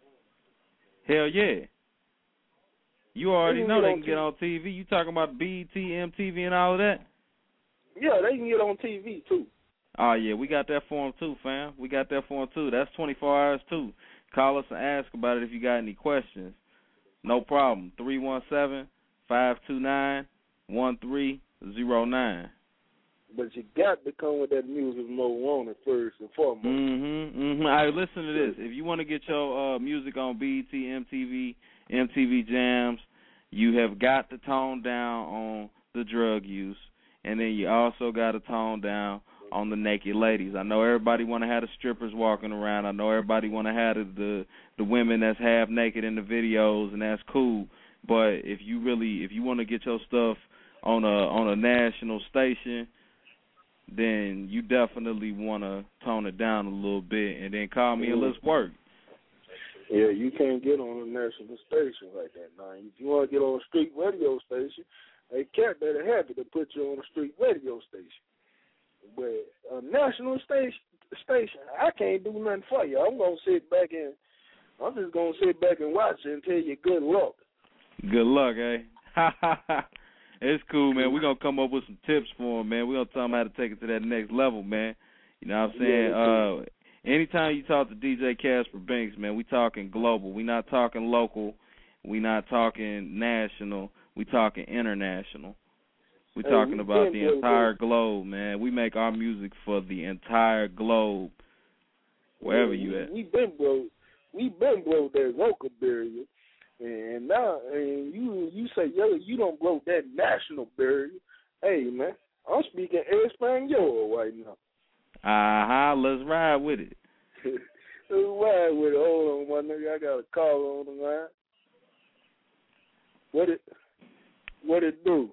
Hell yeah. You already they know they can T V. Get on T V. You talking about B E T, M T V, and all of that? Yeah, they can get on T V too. Oh, yeah, we got that for them too, fam. We got that for them too. That's twenty-four hours too. Call us and ask about it if you got any questions. No problem. three one seven, five two nine, one three zero nine. But you got to come with that music mode on it first and foremost. Mm-hmm, mm-hmm. All right, listen to this. If you want to get your uh, music on B E T, M T V, M T V Jams, you have got to tone down on the drug use, and then you also got to tone down on the naked ladies. I know everybody want to have the strippers walking around. I know everybody want to have the, the the women that's half naked in the videos, and that's cool. But if you really, if you want to get your stuff on a on a national station, then you definitely want to tone it down a little bit, and then call me and let's work. Yeah, you can't get on a national station like that now. If you want to get on a street radio station, they Cat Daddy happy to put you on a street radio station. But a national station, station, I can't do nothing for you. I'm gonna sit back and I'm just gonna sit back and watch it and tell you good luck. Good luck, eh? It's cool, man. We're gonna come up with some tips for him, man. We're gonna tell him how to take it to that next level, man. You know what I'm saying? Yeah, uh, anytime you talk to D J Casper Banks, man, we talking global. We not talking local. We not talking national. We talking international. We're talking hey, about the blow, entire bro. globe, man. We make our music for the entire globe, wherever yeah, you at. We been broke. We been broke that local barrier, and now and you you say yo you don't broke that national barrier. Hey man, I'm speaking Espanol right now. Uh huh. Let's ride with it. Let's ride with it. Hold on, my nigga. I got a call on the line. What it what it do?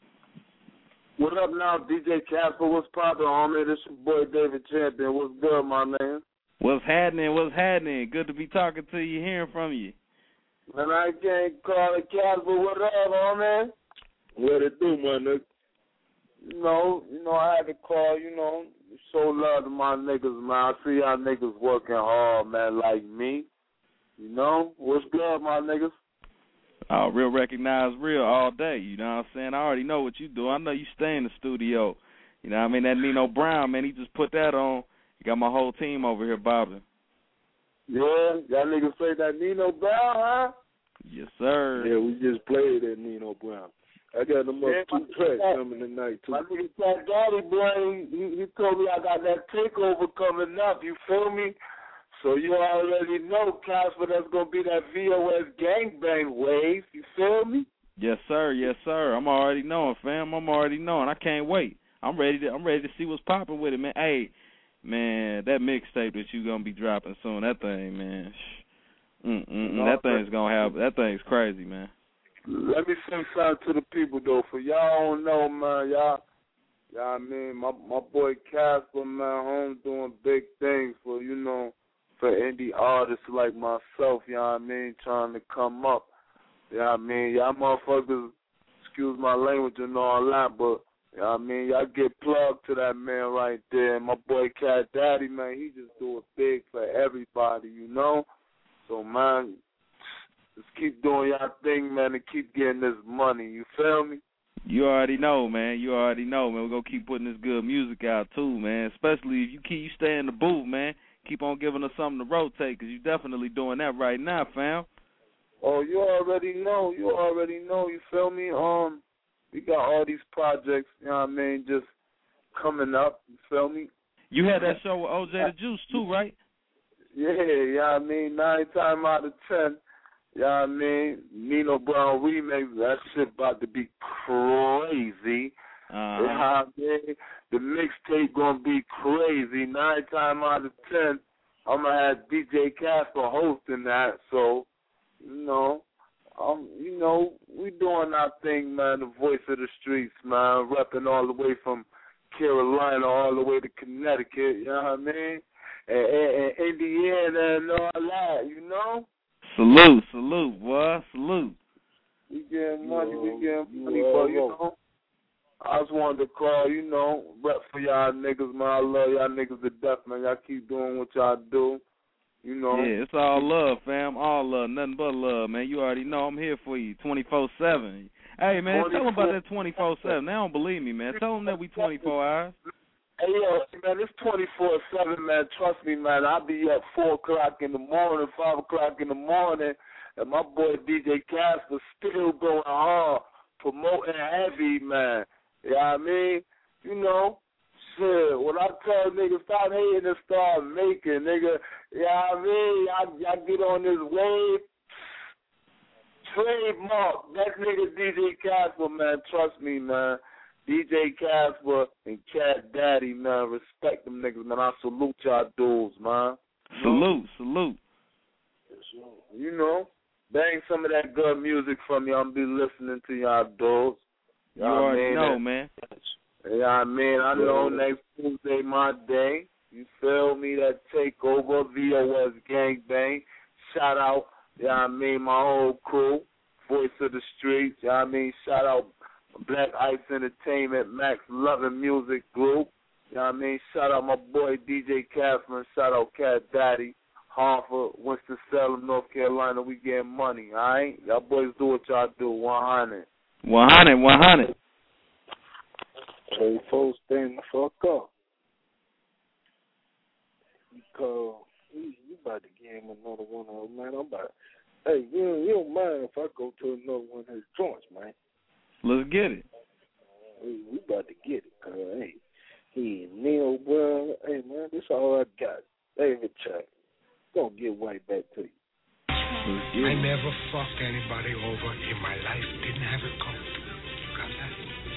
What up now, D J Casper? What's poppin', homie? This your boy David Champion. What's good, my man? What's happening? What's happening? Good to be talking to you, hearing from you. Man, I can't call it Casper. What up, homie? What it do, my nigga? You know, you know, I had to call, you know, show love to my niggas, man. I see y'all niggas working hard, man, like me. You know? What's good, my niggas? Oh, real recognize real all day, you know what I'm saying? I already know what you do. I know you stay in the studio. You know what I mean? That Nino Brown, man, he just put that on. You got my whole team over here bobbing. Yeah, y'all niggas say that Nino Brown, huh? Yes, sir. Yeah, we just played that Nino Brown. I got them up yeah, two tracks coming tonight, too. My nigga Fat Daddy, boy, he, he told me I got that takeover coming up, you feel me? So you already know, Casper, that's going to be that V O S gangbang wave. You feel me? Yes, sir. Yes, sir. I'm already knowing, fam. I'm already knowing. I can't wait. I'm ready to I'm ready to see what's popping with it, man. Hey, man, that mixtape that you going to be dropping soon, that thing, man. Mm-mm-mm. That thing's going to have, that thing's crazy, man. Let me say something to the people, though. For y'all don't know, man, y'all, y'all I mean, my, my boy Casper, man, home doing big things for, you know, for indie artists like myself, you know what I mean, trying to come up. You know what I mean? Y'all motherfuckers, excuse my language and all that, but, you know what I mean, y'all get plugged to that man right there. My boy Cat Daddy, man, he just do it big for everybody, you know? So, man, just keep doing y'all thing, man, and keep getting this money, you feel me? You already know, man. You already know, man. We're going to keep putting this good music out, too, man, especially if you keep you stay in the booth, man. Keep on giving us something to rotate, because you're definitely doing that right now, fam. Oh, you already know. You already know. You feel me? Um, we got all these projects, you know what I mean, just coming up. You feel me? You had that show with O J the Juice too, right? Yeah, you know what I mean? Nine times out of ten, you know what I mean? Nino Brown remix, that shit about to be crazy. Uh-huh. You know what I mean? The mixtape gonna be crazy. Nine times out of ten, I'm gonna have D J Casper hosting that. So, you know, um, you know, we doing our thing, man. The voice of the streets, man. Repping all the way from Carolina all the way to Connecticut. You know what I mean? And, and, and Indiana and all that. You know. Salute, salute, boy, salute. We getting money, Yo, we getting money, yo, but you yo. know. I just wanted to call, you know, rep for y'all niggas, man. I love y'all niggas to death, man. Y'all keep doing what y'all do, you know. Yeah, it's all love, fam. All love, nothing but love, man. You already know I'm here for you twenty-four seven. Hey, man, tell them about that twenty-four seven. They don't believe me, man. Tell them that we twenty-four hours. Hey, yo, man, it's twenty-four seven, man. Trust me, man. I'll be up four o'clock in the morning, five o'clock in the morning, and my boy D J Casper still going hard, promoting heavy, man. You know what I mean? You know, shit, when I tell niggas stop hating and start making, nigga, you know what I mean? Y'all, y'all get on this wave, trademark. That nigga D J Casper, man, trust me, man. D J Casper and Cat Daddy, man, respect them niggas, man. I salute y'all dudes, man. Salute, salute. You know, bang some of that good music from you. I'll be listening to y'all dudes. You already know, man. Yeah, I mean, I know next Tuesday my day. You feel me? That takeover, V O S Gangbang. Shout out, yeah, I mean, my whole crew, Voice of the Streets. Yeah, I mean, shout out Black Ice Entertainment, Max Loving Music Group. Yeah, I mean, shout out my boy D J Catherine. Shout out Cat Daddy, Hartford, Winston-Salem, North Carolina. We getting money, all right? Y'all boys do what y'all do. one hundred. one hundred, one hundred. Hey, folks, stand the fuck up. Because you, you about to give him another one of them, man. I'm about, hey, you, you don't mind if I go to another one of his joints, man. Let's get it. Hey, we about to get it, because, hey, he and Neil, bro. Hey, man, this all I got. David Chuck. Gonna get right back to you. I never fucked anybody over in my life. Didn't have it coming. You got that?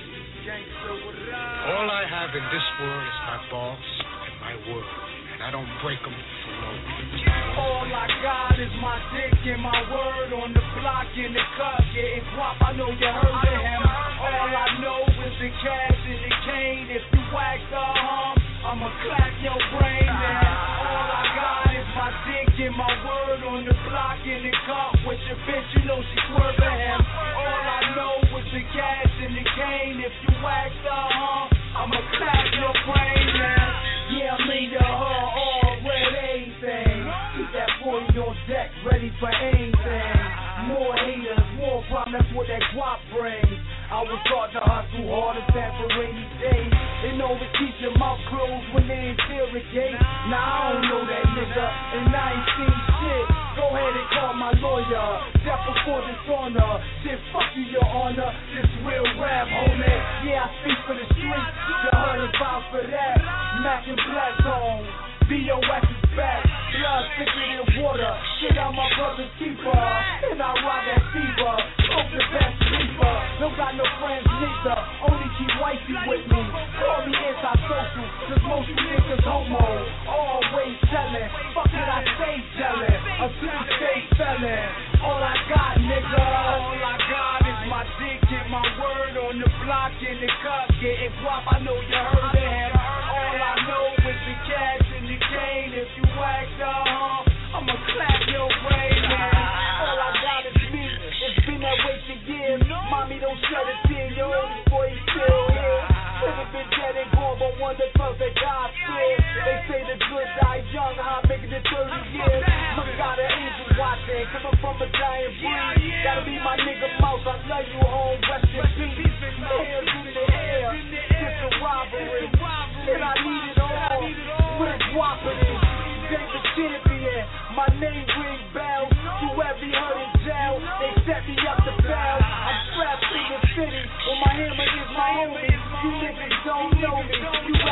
All I have in this world is my boss and my word, and I don't break them for no reason. All I got is my dick and my word on the block in the cup getting guap. I know you heard of him. All I know is the cash and the cane. If you wax the hum, I'ma clap your brain. And all I got is my dick and my word on the block in the cup with your bitch. You know she swerving him. All I know is the cash and the cane. If you wax the hum, I'ma clap your brain. And yeah, I'm into her all red anything. Keep that boy on deck, ready for anything. More haters, more problem, that's what that guap brings. I was taught to hustle hard and stand for rainy days. And always keep your mouth closed when they interrogate. Now I don't know that nigga, and I ain't seen shit. Go ahead and call my lawyer. Death before dishonor. Shit, fuck you, your honor. This real rap, homie. Yeah, I speak for the streets. You heard about for that. Mac and Black Zone. B O S is back. Blood thicker than water. Shit, I'm my brother's keeper. And I ride that fever. Smoke the best sleeper. Don't got no friends neither. Only keep wifey with me. Call me antisocial. Cause most you niggas homo. Always selling. Fuck it, I stay selling. Until you stay selling. All I got, nigga. All I got is my dick and my word on the block in the cup. Getting guap, I know you heard of him. All I know is the cash and the cane. If you wax the hum, I'ma clap your brain, man. All I got is me. It's been that way for years. Mommy, don't shed a tear. Your oldest boy is still here. Could have been dead and gone, but one that felt that God feared. They say the good die young, how I'm making it thirty years. Look, got an angel watching, coming from a giant breed. Gotta be my nigga Mouse, I love you, home, rest in peace. Hands in the air, it's a robbery. And I need it all, with Wapity. David Champion, my name ring bells. To every hurt in jail,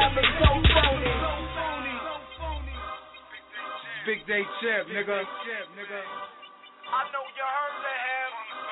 Bam is so phony. Big Day Champ, nigga. I know you heard that ham.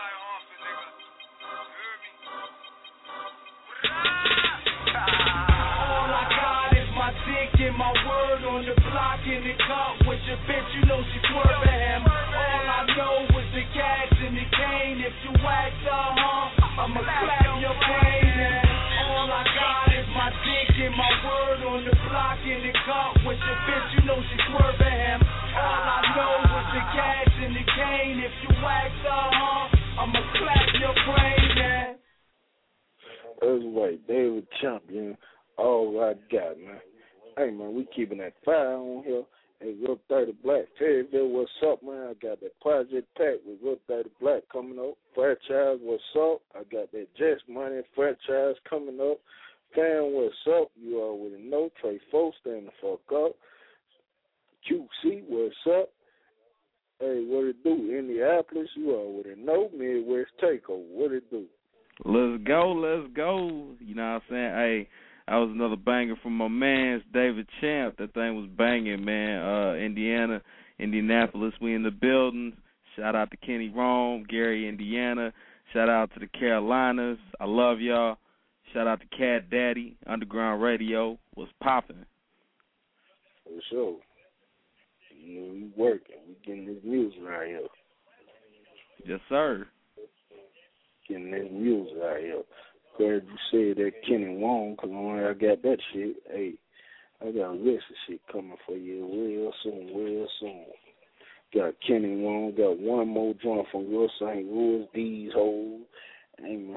All I got is my dick and my word on the block in the cup with your bitch, you know she swerving him. All I know is the cash and the cane. If you act the huh, I'ma clap your brain. All I got is my dick and my word on the block in the cup with your bitch, you know she swerving him. All I know is the cash and the cane. If you act the huh, I'ma clap your brain. That's right, David Champion. All I got, man. Hey, man, we keeping that fire on here. Hey, Real thirty Black. Fayetteville, what's up, man? I got that Project Pack with Real thirty Black coming up. Franchise, what's up? I got that Jets Money franchise coming up. Fan, what's up? You already know. Trey Folks, stand the fuck up. Q C, what's up? Hey, what it do? Indianapolis, you already know. Midwest Takeover, what it do? Let's go, let's go. You know what I'm saying? Hey, that was another banger from my man, David Champ. That thing was banging, man. Uh, Indiana, Indianapolis, we in the building. Shout out to Kenny Rome, Gary, Indiana. Shout out to the Carolinas. I love y'all. Shout out to Cat Daddy, Underground Radio. What's popping? For sure. You know, we working. We getting this music right here. Yes, sir. Getting this music out here. Glad you said that Kenny Wong, because when I got that shit, hey, I got a list of shit coming for you real soon, real soon. Got Kenny Wong, got one more joint from Real Saint Louis, these hoes. Hey, man.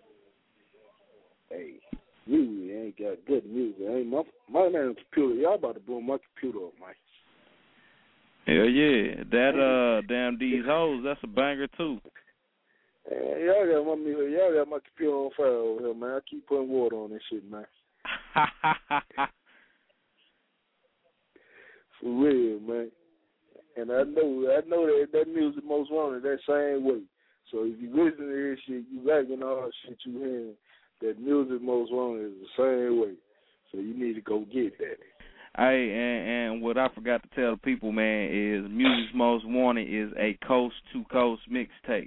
Hey, music ain't got good music. Hey, my, my man computer, y'all about to blow my computer up, man. Hell yeah. That, uh, damn these hoes, that's a banger, too. Hey, y'all got my y'all got my computer on fire over here, man. I keep putting water on this shit, man. For real, man. And I know I know that that music most wanted that same way. So if you listen to this shit, you liking all the shit you hearing, that music most wanted is the same way. So you need to go get that. Hey, and, and what I forgot to tell the people, man, is Music's Most Wanted is a coast-to-coast mixtape.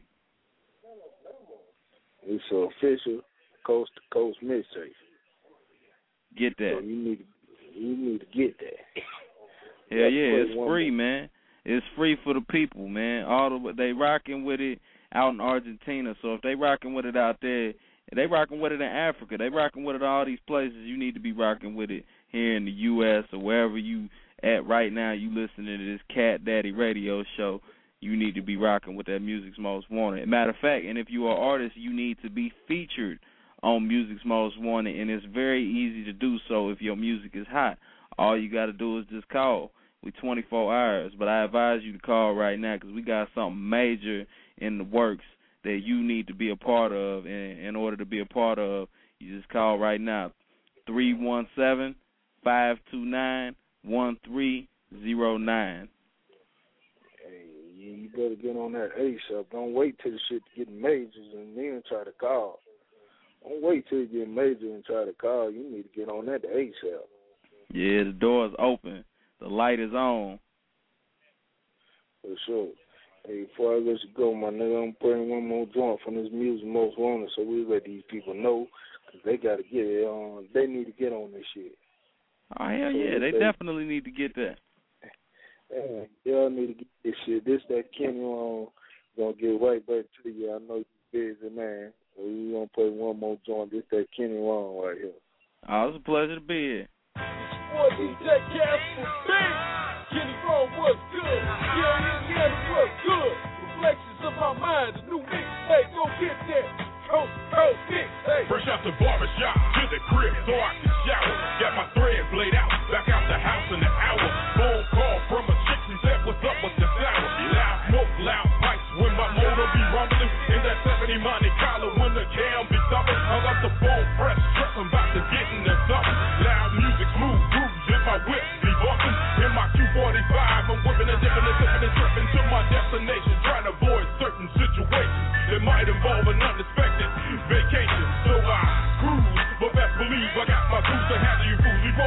It's an official coast to coast mixtape. Get that. So you need to, you need to get that. Hell yeah, it's free, man. It's free for the people, man. All the they rocking with it out in Argentina. So if they rocking with it out there, they rocking with it in Africa. They rocking with it in all these places. You need to be rocking with it here in the U S or wherever you at right now. You listening to this Cat Daddy radio show. You need to be rocking with that Music's Most Wanted. Matter of fact, and if you are an artist, you need to be featured on Music's Most Wanted, and it's very easy to do so if your music is hot. All you got to do is just call. We twenty-four hours, but I advise you to call right now because we got something major in the works that you need to be a part of, and in order to be a part of, you just call right now, three one seven, five two nine, one three zero nine. You better get on that ASAP. Don't wait till the shit get majors and then try to call. Don't wait till you get major and try to call. You need to get on that ASAP. Yeah, the door's open. The light is on. For sure. Hey, before I let you go, my nigga, I'm playing one more joint from this Music Most Wanted so we let these people know because they got to get it on. They need to get on this shit. Oh, hell so yeah. They, they definitely need to get that. Yeah, y'all need to get this shit. This that Kenny on gonna get right back to you. I know you busy, man. So we gonna play one more joint. This that Kenny on right here. Oh, it's a pleasure to be here. Boy, D J Casper B. Kenny Rome, what's good? Yeah, Indiana, what's good? Reflections of my mind, the new mixtape. Go get that. Coast, coast mixtape. Fresh out the barbershop to the crib, so I can shower. Got my threads laid out, back out the house in an hour. Phone call from a chick, she said, what's up with the sour? Loud smoke, loud pipes, when my motor be rumbling. In that seventy Monte Carlo, when the cam be thumping. I got the phone fresh, tripping, about to get in the something. Loud music, smooth grooves, in my whip be bumping. In my Q forty-five, I'm whipping and dipping and dipping and tripping to my destination. Trying to avoid certain situations that might involve an unexpected vacation. So I cruise, but best believe I got my crews to handle you fools. We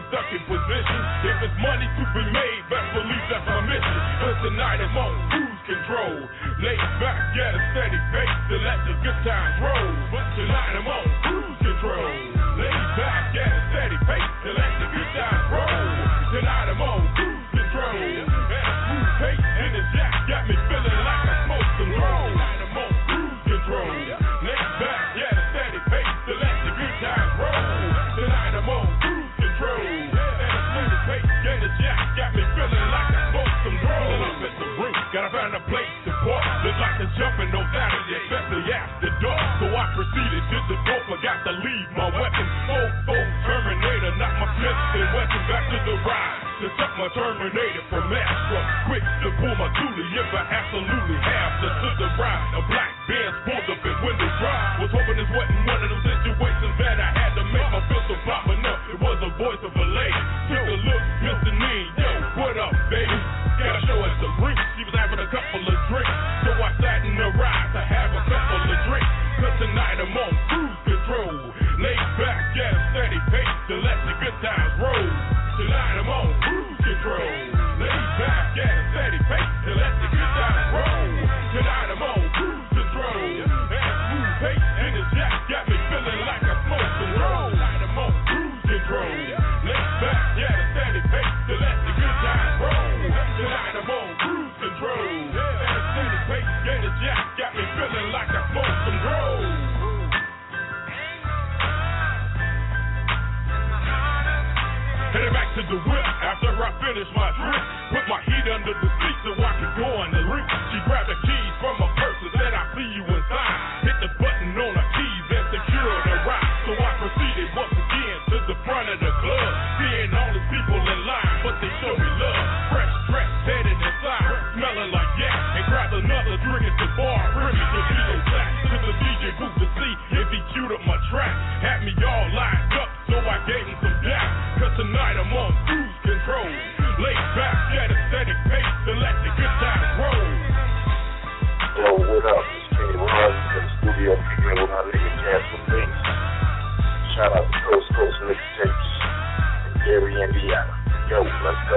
stuck in position. If it's money to be made, best believe that's my mission. Cause tonight I'm on cruise control. Lay back, get a steady pace to let the good times roll. But tonight I'm on cruise control. Lay back, get a steady pace to let the good times roll. Tonight I'm on cruise control. And a smooth pace in the jack got me feeling like I smoked some roll. Tonight I'm on cruise control. Lay back, get a steady pace to let the good times roll. Tonight I'm on cruise control. And a steady pace in the jack got me feeling like I smoked some roll. I'm at the roof, gotta find a place to park. Look like a jumping no Saturday, especially after dark. So I proceeded to the door, forgot to leave my weapon. Oh, oh, Terminator, knock my Smith and Wesson back to the ride. To suck my Terminator from Astra. Quick to pull my duty if I absolutely have to. To the ride, a black Benz pulled up and windows dry. Was hoping this wasn't one of those situations that I had to make my pistol pop enough. It was the voice of a lady. Took a look, Mister Nean, yo, what up, baby? Gotta show us the brink. She was having a couple of drinks. So I sat in the ride to have a couple of drinks. Cause tonight I'm on cruise control. Lay back, get a steady pace to let the good times roll. Tonight I'm on cruise control. Lay back, get a steady pace to let the good times roll. Tonight I'm on cruise control. And a smooth pace in the jack got me feeling like I smoked some roll. Tonight I'm on cruise control. Lay back, get a steady pace to let the good times roll. Tonight I'm on cruise control. And a steady pace in the jack got me feeling like I smoked some roll. Headed back to the whip after I finish my drink. Put my heat under the seat so I can go on the roof. She grabbed the keys from my purse and said, I'll see you inside. Hit the button on her keys and secure the ride. So I proceeded once again to the front of the club. Seeing all the people in line, but they show me love. Fresh dress, headed inside, smelling like yak. And grabbed another drink at the bar, ready to be exact. To the D J booth to see if he queued up my track. Had me all lined up, so I gave him some dap. Cause tonight I'm on cruise control. Lay back, get a steady pace to let the good times roll. Yo, what up? It's Kenny Ross in the studio kicking it with my nigga Jasper Banks. Shout out to Coast Coast Mixtapes in Gary, Indiana. Yo, let's go.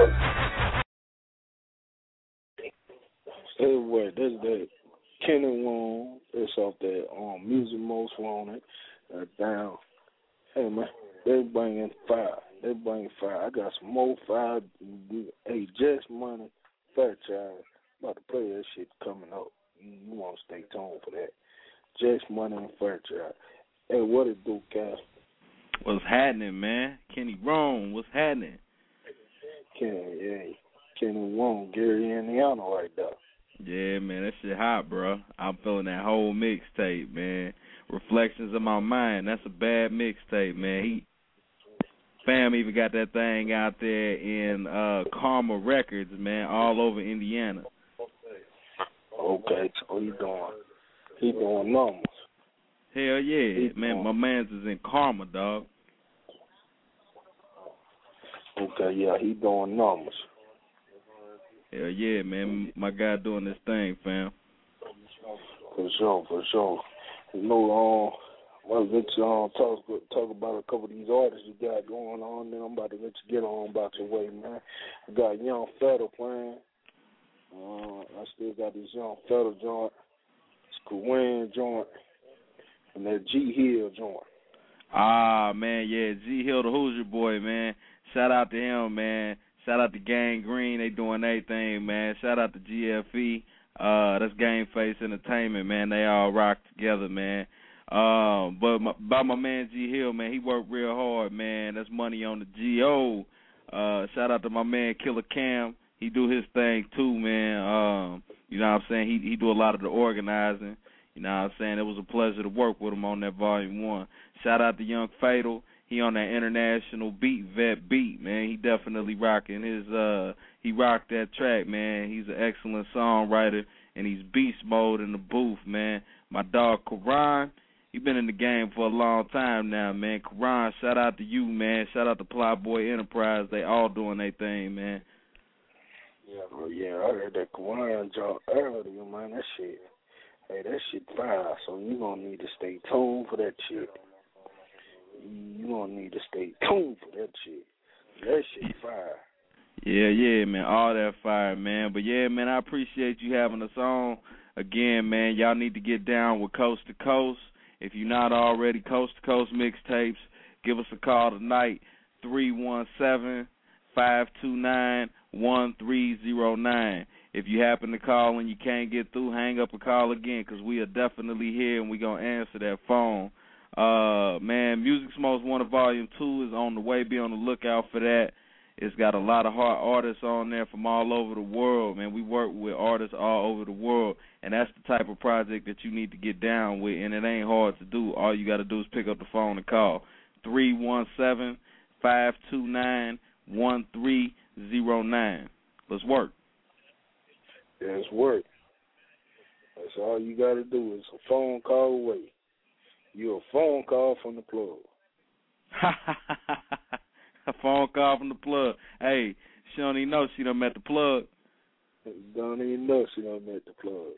Anyway, this is that Kenny Wong. It's off that um, Music Most Wanted. Uh, down. Hey, man, they bringing fire. They bringing fire. I got some more fire. Hey, Just Money, Fairchild. About to play that shit coming up. You, you want to stay tuned for that. Just Money and Fairchild. Hey, what it do, Cass? What's happening, man? Kenny Wrong, what's happening? Kenny, yeah. Kenny Wong, Gary, Indiana right there. Yeah, man, that shit hot, bro. I'm feeling that whole mixtape, man. Reflections of My Mind. That's a bad mixtape, man. He, fam, even got that thing out there in uh, Karma Records, man, all over Indiana. Okay, so he doing, he doing numbers. Hell yeah, he man. doing. My man's is in Karma, dog. Okay, yeah, he doing numbers. Hell yeah, man. My guy doing this thing, fam. For sure, for sure. You know, um, I'll let you um, talk, talk about a couple of these artists you got going on, then I'm about to let you get on about your way, man. I got Young Federal playing. Uh, I still got this Young Federal joint, Square joint, and that G Hill joint. Ah, man, yeah, G Hill, the Hoosier boy, man. Shout out to him, man. Shout out to Gang Green. They doing their thing, man. Shout out to G F E. Uh, that's Game Face Entertainment, man. They all rock together, man. Um, but my, by my man G Hill, man, he worked real hard, man. That's money on the G O. Uh, shout out to my man Killer Cam. He do his thing too, man. Um, you know what I'm saying? He he do a lot of the organizing. You know what I'm saying? It was a pleasure to work with him on that volume one. Shout out to Young Fatal. He on that international beat, vet beat, man. He definitely rocking his, uh, he rocked that track, man. He's an excellent songwriter, and he's beast mode in the booth, man. My dog, Karan, he been in the game for a long time now, man. Karan, shout out to you, man. Shout out to Plowboy Enterprise. They all doing their thing, man. Yeah, well, yeah, I heard that Karan joint earlier, man. That shit, hey, that shit fire, so you gonna need to stay tuned for that shit. You gonna need to stay tuned for that shit. That shit fire. Yeah, yeah, man. All that fire, man. But, yeah, man, I appreciate you having us on. Again, man, y'all need to get down with Coast to Coast. If you're not already, Coast to Coast Mixtapes, give us a call tonight, three one seven, five two nine, one three zero nine. If you happen to call and you can't get through, hang up and call again, because we are definitely here and we're going to answer that phone. Uh, man, Music Smokes Wanted Volume two is on the way. Be on the lookout for that. It's got a lot of hard artists on there from all over the world, man. We work with artists all over the world, and that's the type of project that you need to get down with, and it ain't hard to do. All you got to do is pick up the phone and call three one seven, five two nine, one three zero nine. Let's work. Yeah, it's work. That's all you got to do is a phone call away. You're a phone call from the plug. A phone call from the plug. Hey, she don't even know she done met the plug. Don't even know she done met the plug.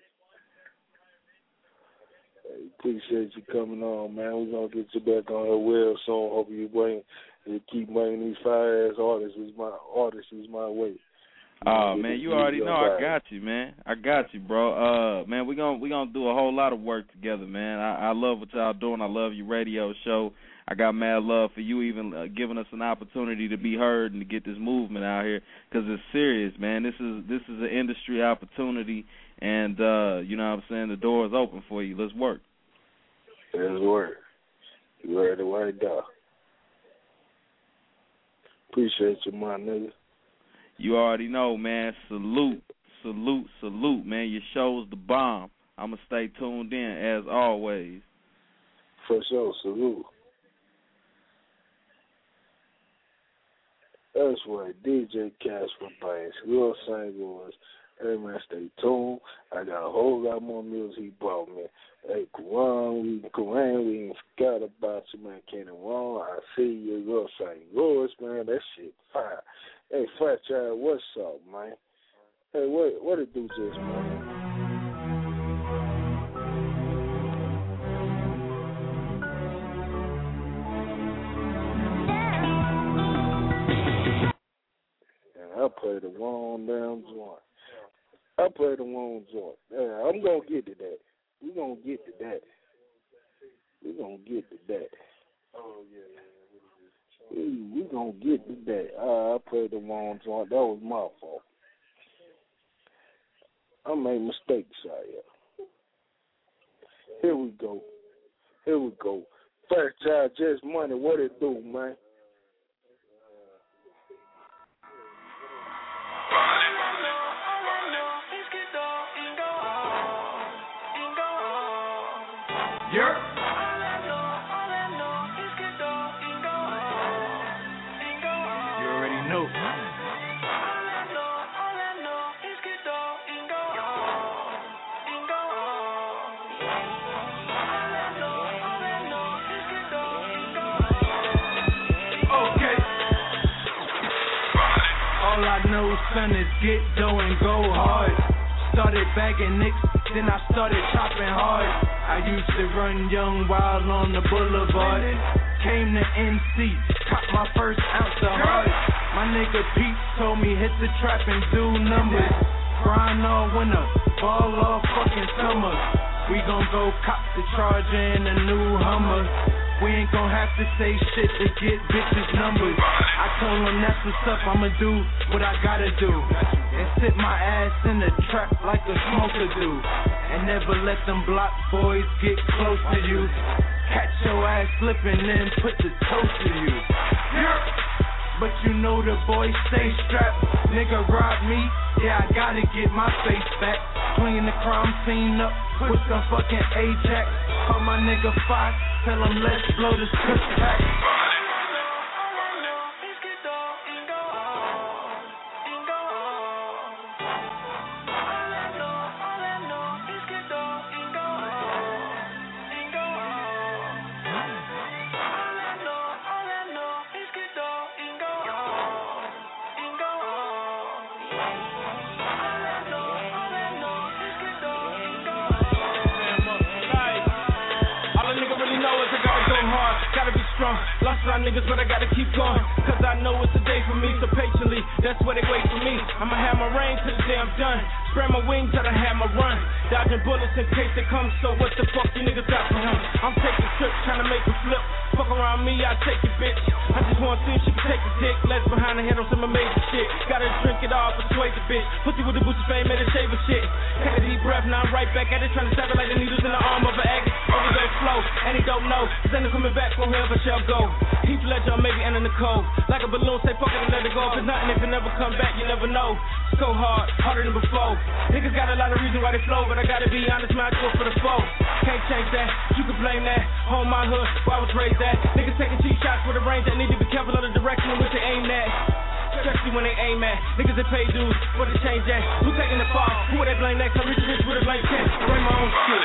Hey, appreciate you coming on, man. We're going to get you back on her well soon. Hope you bring, you keep bringing these fire-ass artists is my, artists is my way. Oh, uh, man, you already know I got you, man. I got you, bro. Uh, man, we're going we gonna do a whole lot of work together, man. I, I love what y'all doing. I love your radio show. I got mad love for you even uh, giving us an opportunity to be heard and to get this movement out here, because it's serious, man. This is this is an industry opportunity, and, uh, you know what I'm saying, the door is open for you. Let's work. Let's work. You heard it right there. Appreciate you, my nigga. You already know, man. Salute, salute, salute, man. Your show's the bomb. I'm going to stay tuned in, as always. For sure, salute. That's right, D J Casper Banks, real Saint Louis. Hey, man, stay tuned. I got a whole lot more music he brought me. Hey, Quran, we, Quran, we ain't forgot about you, man. Kenny Wrong, I see you, real Saint Louis, man. That shit fire. Hey, Fat Child, what's up, man? Hey, what what it do just, man? I play the wrong damn joint. I play the wrong joint. Yeah, I'm going to get to that. We're going to get to that. We're going to get to that. Oh, yeah. We're we going to get to that. Uh, I played the wrong joint. That was my fault. I made mistakes out here. Here we go. Here we go. First Child, Just Money. What it do, man? Yeah. You already know. Okay. All I know, son, is get dough and go hard. Started bagging nicks, then I started chopping hard. I used to run young wild on the boulevard. Came to N C, caught my first ounce of heart. My nigga Pete told me hit the trap and do numbers. Grind all winter, ball all fucking summer. We gon' go cop the Charger and a new Hummer. We ain't gon' have to say shit to get bitches numbers. I told them that's what's up, I'ma do what I gotta do. And sit my ass in the trap like a smoker do. And never let them block boys get close to you. Catch your ass slipping, then put the toast to you. Yeah. But you know the boys stay strapped. Nigga rob me, yeah, I gotta get my face back. Clean the crime scene up with some fucking Ajax. Call my nigga Fox, tell him let's blow this push pack. on. Lost a lot of niggas, but I gotta keep going. Cause I know it's a day for me, so patiently, that's where they wait for me. I'ma have my reign till the day I'm done. Spread my wings till I have my run. Dodging bullets in case they come, so what the fuck you niggas got for him? I'm taking trips, trying to make a flip. Fuck around me, I take it, bitch. I just wanna see if she can take a dick. Let's behind the head on some amazing shit. Gotta drink it all, persuade the bitch. Pussy with the boots of fame, made a shave of shit. Take a deep breath, now I'm right back at it. Trying to stab it like the needles in the arm of an agate. Overdose flow, and he don't know. Cause ain't no coming back from wherever shall go. Heath Ledger, maybe enter the cold. Like a balloon, say fuck it and let it go. Cause nothing if it never come back, you never know. It's so hard, harder than before. Niggas got a lot of reasons why they flow, but I gotta be honest, man, I go for the foe. Can't change that, you can blame that. Home my hood, where I was raised at. Niggas taking cheap shots with a range that need to be careful of the direction in which they aim at. Especially when they aim at niggas that pay dues, where they change that. Who taking the fall? Who would they blame next? I'm rich rich with a blank check. I bring my own shit.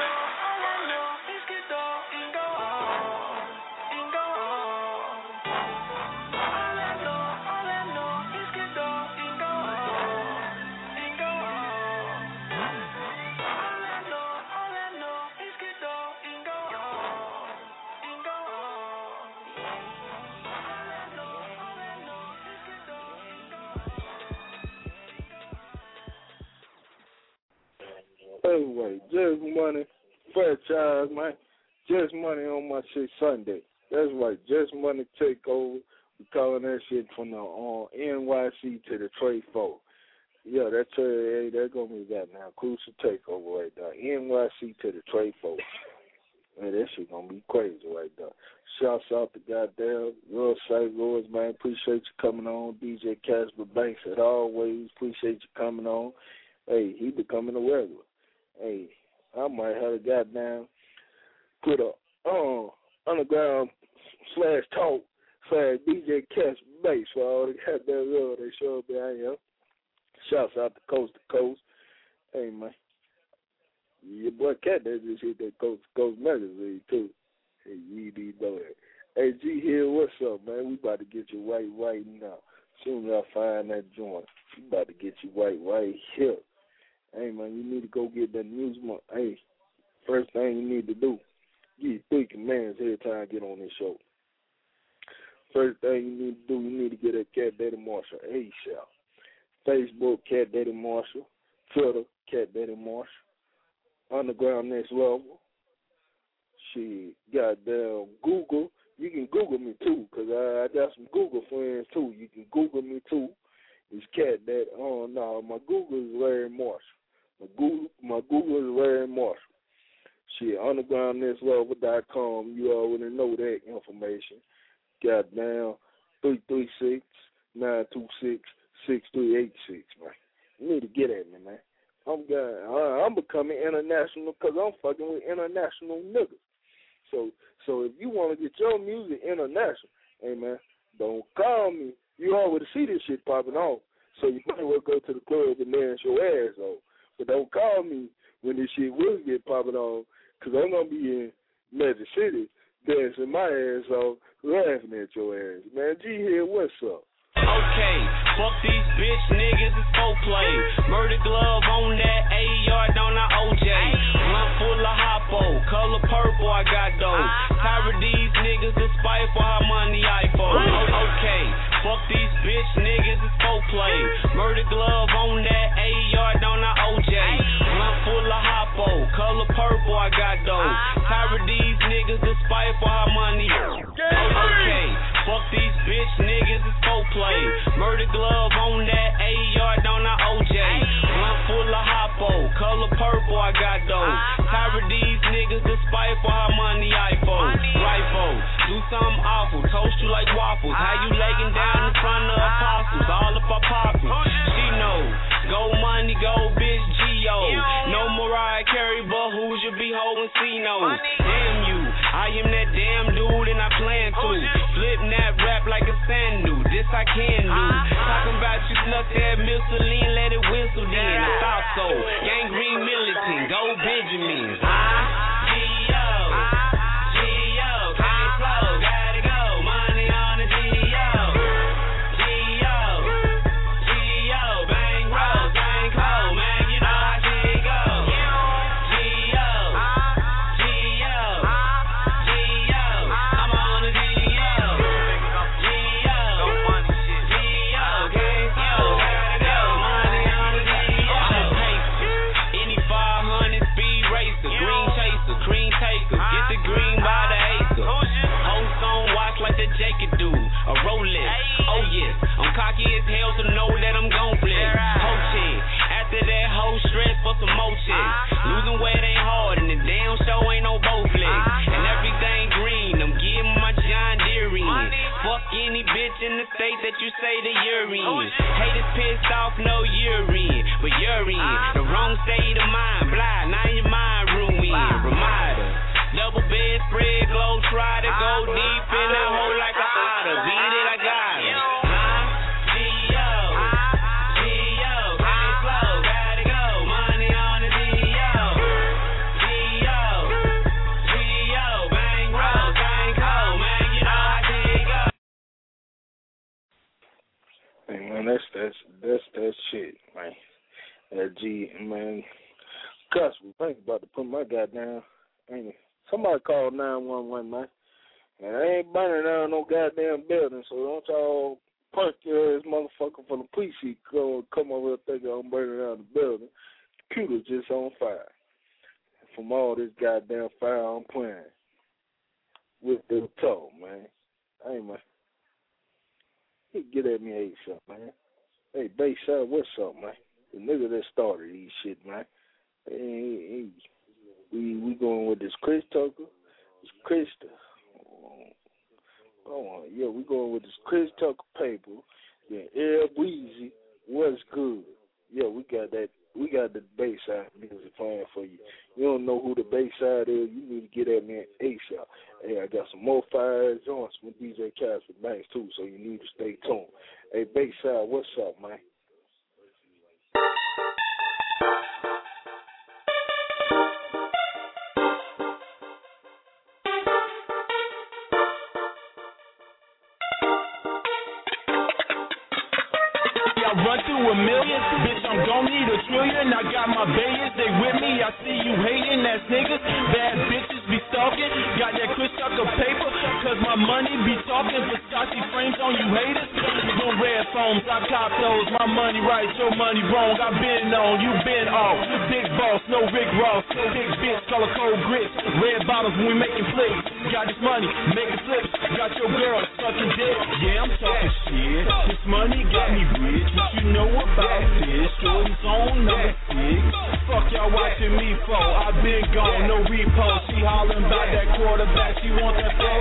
Anyway, Just Money, franchise, man. Just Money on my shit Sunday. That's right, Just Money Takeover. We calling that shit from the uh, N Y C to the Trade Folk. Yeah, that's uh, hey, that's gonna be that now. Crucial Takeover right there. N Y C to the Trade Folk. Man, that shit gonna be crazy right there. Shouts out to goddamn Real Saint Louis, man. Appreciate you coming on. D J Casper Banks, as always. Appreciate you coming on. Hey, he becoming a regular. Hey, I might have a goddamn put a uh, underground slash talk slash D J Casper Banks for all the goddamn real they show up behind him. Shouts out to Coast to Coast. Hey, man. Your boy Cat, that just hit that Coast to Coast magazine, too. Hey, you need to know that. Hey, G Hill, what's up, man? We about to get you right right now. Soon as I find that joint, we about to get you right right here. Hey, man, you need to go get that news. Hey, first thing you need to do, give you three commands every time I get on this show. First thing you need to do, you need to get that Cat Daddy Marshall ASAP. Facebook, Cat Daddy Marshall. Twitter, Cat Daddy Marshall. Underground Next Level. Shit, goddamn Google. You can Google me, too, because I, I got some Google friends, too. You can Google me, too. It's Cat Daddy. Oh, no, my Google is Larry Marshall. My Google, my Google is Larry Marshall. Shit, underground next level dot com. You already know that information. Goddamn, three three six, nine two six, six three eight six, man. You need to get at me, man. I'm got, I'm becoming international because I'm fucking with international niggas. So, so if you want to get your music international, hey, man, don't call me. You already see this shit popping off. So you might well go to the club and dance your ass off. But don't call me when this shit will get popping off, because I'm going to be in Magic City dancing my ass off, laughing at your ass. Man, G here, what's up? Okay, fuck these bitch niggas, it's foreplay. Murder glove on that A yard on the O J. Blunt full of Hoppo, color purple, I got those. Tired of these niggas, despite for how money I fold. Okay, fuck these bitch niggas, it's foreplay. Murder glove on that A yard on the O J. Blunt full of Hoppo, color purple, I got those. Tired of these niggas, despite for how money. Okay, fuck these bitch niggas, it's foreplay. Murder glove on that A yard on the O J. Blunt full of Hoppo, color purple, I got those. Tired of these niggas, despite for how money I fold. Rifle, do something awful, toast you like waffles. How you legging down in front of apostles, all up our pockets. She knows, go money, go bitch, G O. No Mariah Carey, but who should be holding C-No's? Damn you, I am that damn dude and I plan to flip that rap like a sand dude. This I can do. Talking about you snuck that Mussolini, let it whistle then. I thought so. Gangrene militant, go Benjamins. Ah, G O, G O, can't flow, gotta go. Money on the G O, G O, G O, bang roll, bang cold, man, you know how G go. G O, G O, G O, I'm on the G O. a J could do, a Rolex. Oh yes, I'm cocky as hell to know that I'm gon' flex. Whole chick, after that whole stress for some more chicks. Losing weight ain't hard and the damn show ain't no Bowflex. And everything green, I'm getting my John Deere in. Fuck any bitch in the state that you say that you're in. Haters pissed off, no urine, but you're in the wrong state of mind. Blind, now your mind ruined. Reminder, double bed spread, glow, try to go deep in that hole like a otter. Beat it, I got it. Huh? G O, G O, can't slow, gotta go. Money on the G O, G O, G O, bang roll, tank cold, man, you know I dig up. Hey man, that's that's that's that shit, man. That G, man. Gus, we think about to put my goddamn. Ain't it? Somebody call nine one one, man. And I ain't burning down no goddamn building, so don't y'all punch your ass motherfucker for the police. He go come over here thinking I'm burning down the building. The computer's just on fire. From all this goddamn fire I'm playing with the toe, man. Hey, man. He get at me ASAP, man. Hey, Bayside, what's up, man? The nigga that started these shit, man. Hey, hey, we we going with this Chris Tucker, this Chris. Oh, on, yeah, we going with this Chris Tucker paper. Then Air Weezy, what's good? Yeah, we got that. We got the Bayside music playing for you. You don't know who the Bayside is, you need to get at me ASAP. Hey, I got some more fire joints with D J Casper Banks too, so you need to stay tuned. Hey, Bayside, what's up, man? Run through a million, bitch, I'm gon' need a trillion. I got my billions, they with me. I see you hating ass niggas. Bad bitches be stalking. Got that Chris Tucker paper, cause my money be talking. Versace frames on you haters. No red phones, I cop those. My money right, your money wrong. I been on, you been off. Big boss, no Rick Ross. No big bitch, color code grits. Red bottles when we making flicks. Got this money, making flips. Got your girl sucking dick. Yeah, I'm talking shit. This money got me rich. What you know about this? Jordan's on number six. Fuck y'all watching me for. I been gone, no repo. She hollering about that quarterback. She want that flow.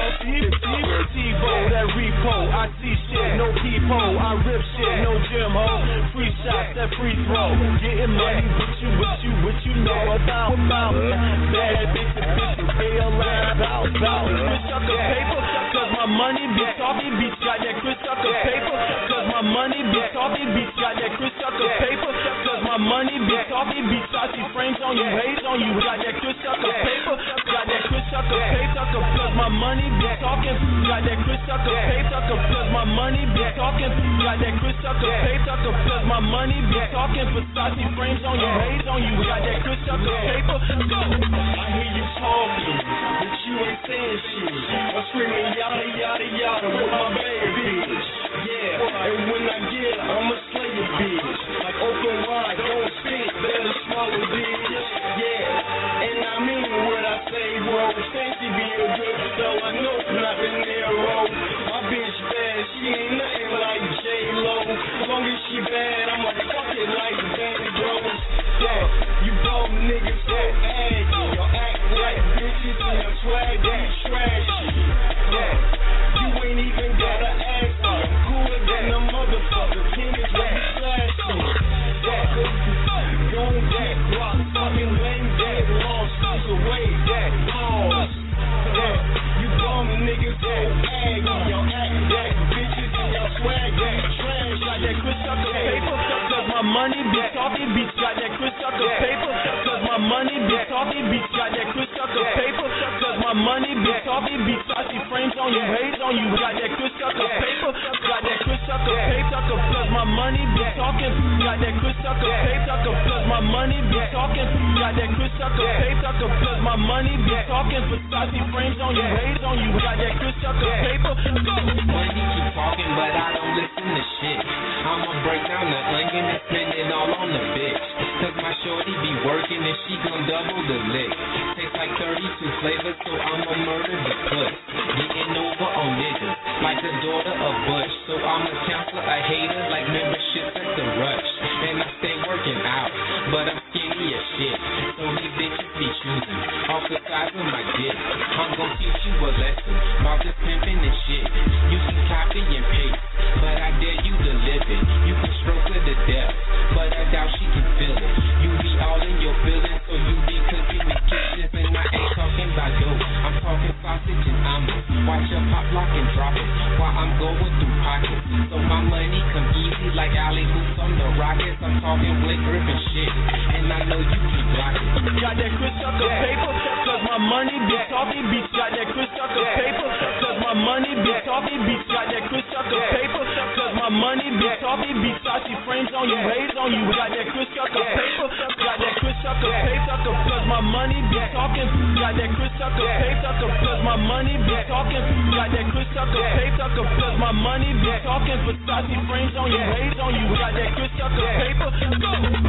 T-Bo, that repo. I see shit, no peephole. I rip shit, no gym hole. Free shots, that free throw. Getting money with you, with you, with you know about about bad bitches, bitches, they alive out, out. Chris Tucker paper, cause my money be talking, bitch. Got that Chris Tucker paper, cause my money be talking, bitch. Got that Chris Tucker paper, cause my money be talking, bitch. Sassy frames on you, haze on you. Got that Chris Tucker paper, got that Chris Tucker paper, cause my money be talking. Got that Chris Tucker paper, cause my money be talking. Got that Chris Tucker paper, cause my money be talking. Versace frames on you, haze on you. Got that Chris Tucker paper. I hear you talking, but you ain't saying shit. I'm screaming yada yada yada with my baby. Yeah, and when I get her, I'ma slay a bitch. Like open wide, don't spit, better swallow this. Yeah, and I mean what I say, bro. Fancy be a good though, I know nothing there, bro. My bitch bad, she ain't nothing like J-Lo. As long as she bad, I'ma fuck it like Van Bro. Yeah, you broke niggas so aggy. Y'all act like bitches and your swag that trashy. Yeah, you ain't even gotta ask me. I'm cooler than a motherfucker. Penis like slashing. Yeah, go back, rock, fucking lame, dead, lost, lose away, that pause. Yeah, you bum niggas so aggy. Y'all act like bitches and y'all swag that trash. Got that Chris Tucker paper, cause my money be talking, bitch. Got that Chris Tucker paper, cause my money be talking, bitch. Got that Chris Tucker paper, cause my money be talking, bitch. Sassy frames on you, haze on you. Got that Chris Tucker paper, got that Chris Tucker paper, cause my money be talking. Got that Chris Tucker paper, cause my money be talking. Got that Chris Tucker paper, cause my money be talking. Versace frames on you, haze on you. Got that Chris Tucker paper. Money keep talking, but I don't listen to shit. I'ma break down the onion and spend it all on the bitch. Cause my shorty be working and she gon' double the lick. Tastes like thirty-two flavors, so I'ma murder the puss. Getting over on niggas. the daughter of Bush, so I'ma cancel a hater like membership at the Rush. And I stay working out, but I'm skinny as shit, so these bitches be choosing off the size of my dick. I'm gon' teach you a lesson about this pimping and shit. You can copy and paste, but I dare you to live it. You can stroke her to death, but I doubt she can feel it. You be all in your feelings, so you be cooking the kisses, and I ain't talking about dope. I'm talking sausage and omelets. Watch her pop, lock, and drop it while I'm going through pockets, so my money come easy like alley hoops on the Rockets. I'm talking Blake Griffin shit, and I know you can block it. Got that Chris Tucker paper, cause my money be talking beats. Got that Chris Tucker paper, cause my money be talking beats. Got that Chris Tucker paper, cause my money be talking beats. Sassy frames on you, haters on you. Got that Chris Tucker paper, got that Chris Tucker paper, cause my money be talking. Got that Chris Tucker paper, cause my money be talking. Got that Chris Tucker paper, cause my money be talking. For sassy frames on you, haters on you. Got that Chris Tucker paper, go.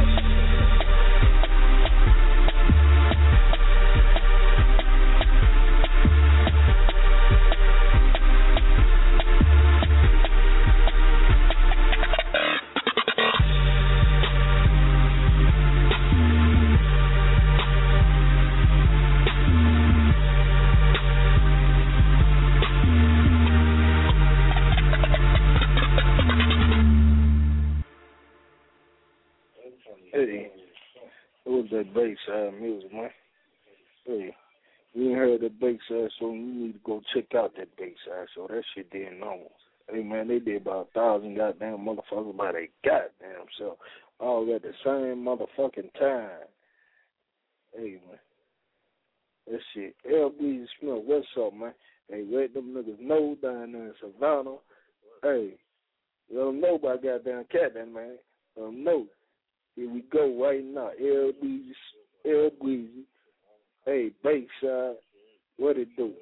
Hey, it was that Bayside music, man. Hey, you ain't heard that Bayside song, you need to go check out that Bayside show. That shit did normal. Hey, man, they did about a thousand goddamn motherfuckers by their goddamn self, all at the same motherfucking time. Hey, man, that shit. L B Smith, what's up, man? Hey, let them niggas know down there in Savannah. Hey, let them know about goddamn Catman, man. Let them know. Here we go right now. L B, L B, hey, Bayside, what it do?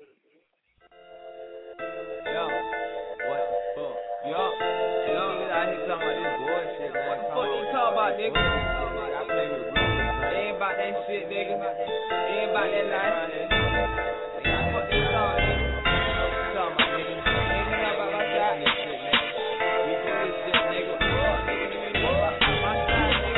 Yo, what the fuck? Yo, yo, niggas out here talking about this bullshit, man. What the fuck you talking about, nigga? I play with rules, man. It ain't about that shit, nigga. It ain't about that life. What the fuck you talking about, nigga? What you talking about, nigga? Ain't nothing about my side. We do this shit, nigga. Fuck, nigga. My side, nigga.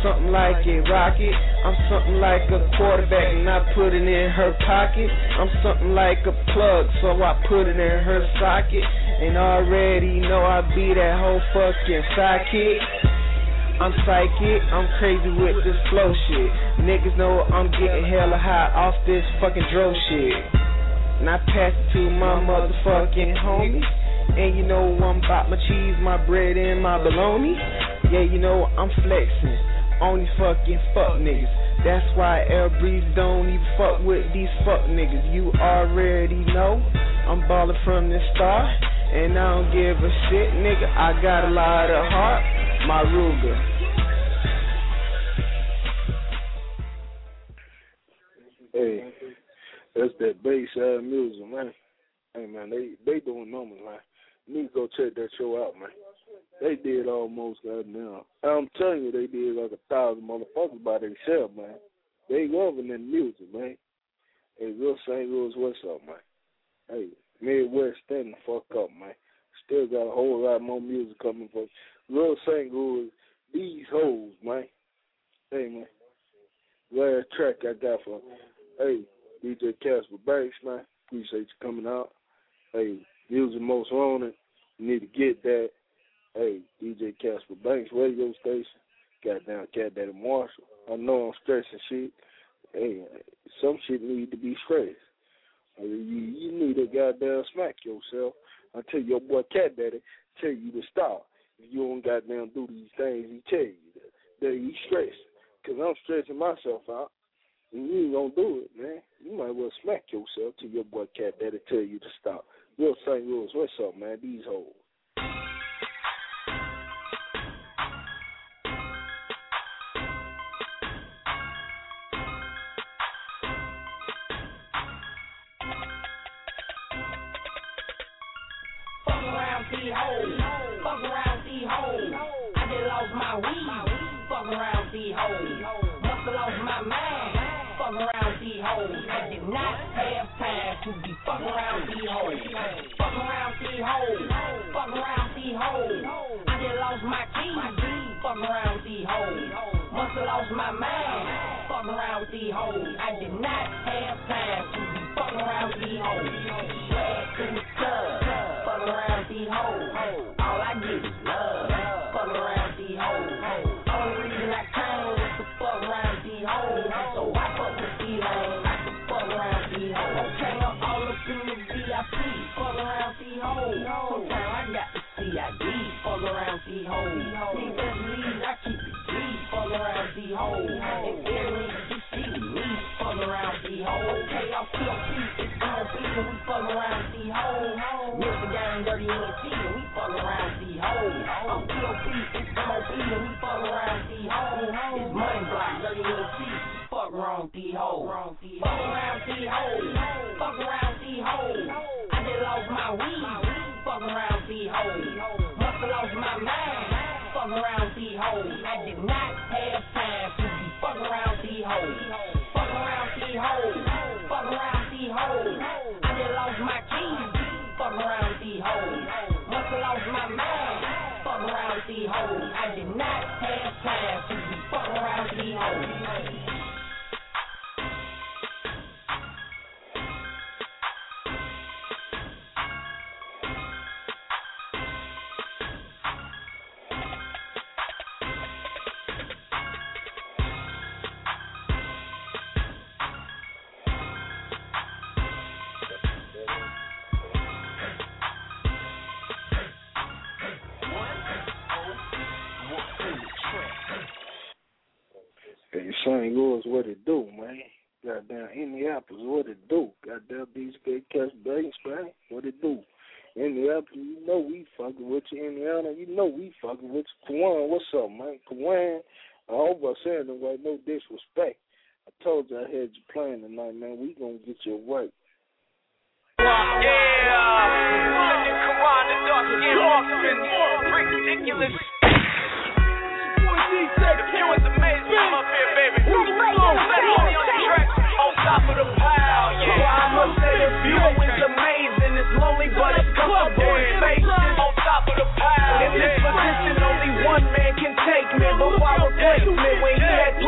something like a rocket. I'm something like a quarterback and I put it in her pocket. I'm something like a plug, so I put it in her socket. And already know I be that whole fucking sidekick. I'm psychic, I'm crazy with this flow shit. Niggas know I'm getting hella high off this fucking dro shit. And I pass it to my motherfucking homies. And you know I'm about my cheese, my bread, and my bologna. Yeah, you know I'm flexing on these fucking fuck niggas. That's why Air Breeze don't even fuck with these fuck niggas. You already know I'm ballin' from the start. And I don't give a shit, nigga. I got a lot of heart, my Ruger. Hey, that's that bass ass music, man. Hey, man, they they doing numbers, man. You need to go check that show out, man. They did almost goddamn. I'm telling you, they did like a thousand motherfuckers by themselves, man. They loving that music, man. Hey, real Saint Louis, what's up, man? Hey, Midwest, stand the fuck up, man. Still got a whole lot more music coming for real Saint Louis. These hoes, man. Hey, man. Last track I got for, hey, D J Casper Banks, man. Appreciate you coming out. Hey, music most wanted. You need to get that. Hey, D J Casper Banks radio station. Goddamn Cat Daddy Marshall. I know I'm stressing shit. Hey, some shit need to be stressed. You, you need to goddamn smack yourself until your boy Cat Daddy tell you to stop. If you don't goddamn do these things, he tell you that, that he's stressed. Because I'm stressing myself out. And you ain't gonna do it, man. You might well smack yourself till your boy Cat Daddy tell you to stop. Real Saint Louis, what's up, man? These hoes. Fuck around, see hoes. Fuck around, see hoes. I just lost my weed. Fuck around, see hoes. Must have lost my mind. Fuck around, see hoes. I did not have time to be fuck around, see hoes. Fuck around, see hoes. Fuck around, see hoes. I just lost my keys. Fuck around, see hoes. Must have lost my mind. Fuck around, see hoes. I did not have time to be fuck around, see hoes. Swag to the club. Fuck around, see hoes. All I get is love. Fuck around, see hoes. Only reason I came was to fuck around, see hoes. So I fuck with C-Lane. I can fuck around, see hoes. Okay, I'm all up in the V I P. Fuck around, see hoes. Sometimes I got the C I D. Fuck around, see hoes. These best leads, I keep it G. Fuck around, see hoes. And every you see me. Fuck around, see hoes. Okay, I'm P O P. It's M O P and we fuck around, see hoes. Milk down dirty N T and we fuck around, see hoes. I'm P O P. It's M O P and we fuck around, see hoes. It's money block, dirty N T. Fuck around, see hoes. Fuck around, see hoes. Fuck around, see hoes. I just lost my weed. Fuck around, see hoes. Must have lost my mind. Fuck around, see hoes. I did not have time to be fuck around, see hoes. Fuck around, see hoes. Fuck around, see hoes. I just lost my keys. Fuck around, see hoes. Must have lost my mind. Fuck around, see hoes. I did not have time to be fuck around, see hoes. Saint Louis, what it do, man? Goddamn Indianapolis, what it do? Goddamn D J Casper Banks, man, what it do? Indianapolis, you know we fucking with you. Indiana, you know we fucking with you. Kawan, what's up, man? Kawan, I hope I'm saying the right, no disrespect. I told you I had you playing tonight, man. We gonna get you right. Yeah, Kawan, the dark skin Austin, ridiculous. You was amazing, come up here, baby. Only on the track, on top of the pile, yeah. Well, I must say the view is amazing. It's lonely, but it's comfortable and spacious. On top of the pile. In this position, only one man can take me. But why replace me when